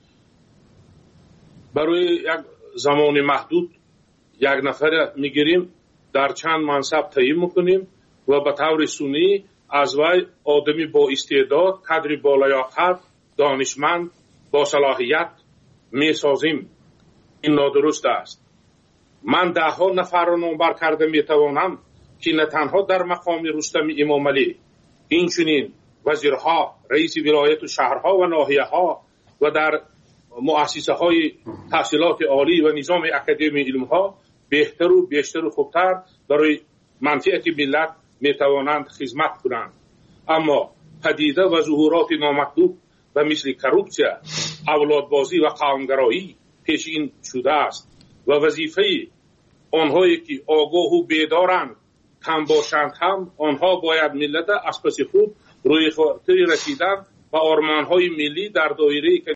برای یک زمان محدود یک نفر میگیریم، در چند منصب تعیین میکنیم و به طور سنی از وی آدمی با استعداد، کادری با لیاقت، دانشمند، با صلاحیت میسازیم. این نادرست است. من 10 نفر را نامبر کرده میتوانم که نه تنها در مقام رستم امامعلی، اینچنین وزیرها، رئیس ولایت و شهرها و ناحیه‌ها و در مؤسسه‌های تحصیلات عالی و نظام اکادمی علم‌ها بهتر و بیشتر و خوبتر برای منفعت ملت میتوانند خدمت کنند. اما پدیده و ظهورات نامطلوب و مثل کروپسیا، اولادبازی و قومگرایی پیشین شده است و وظیفه آنهایی که آگاه و بیدارند کم باشند هم آنها باید ملت از پس خوب روی خاطر رسیدن و و آرمان‌های ملی در دایره‌ای که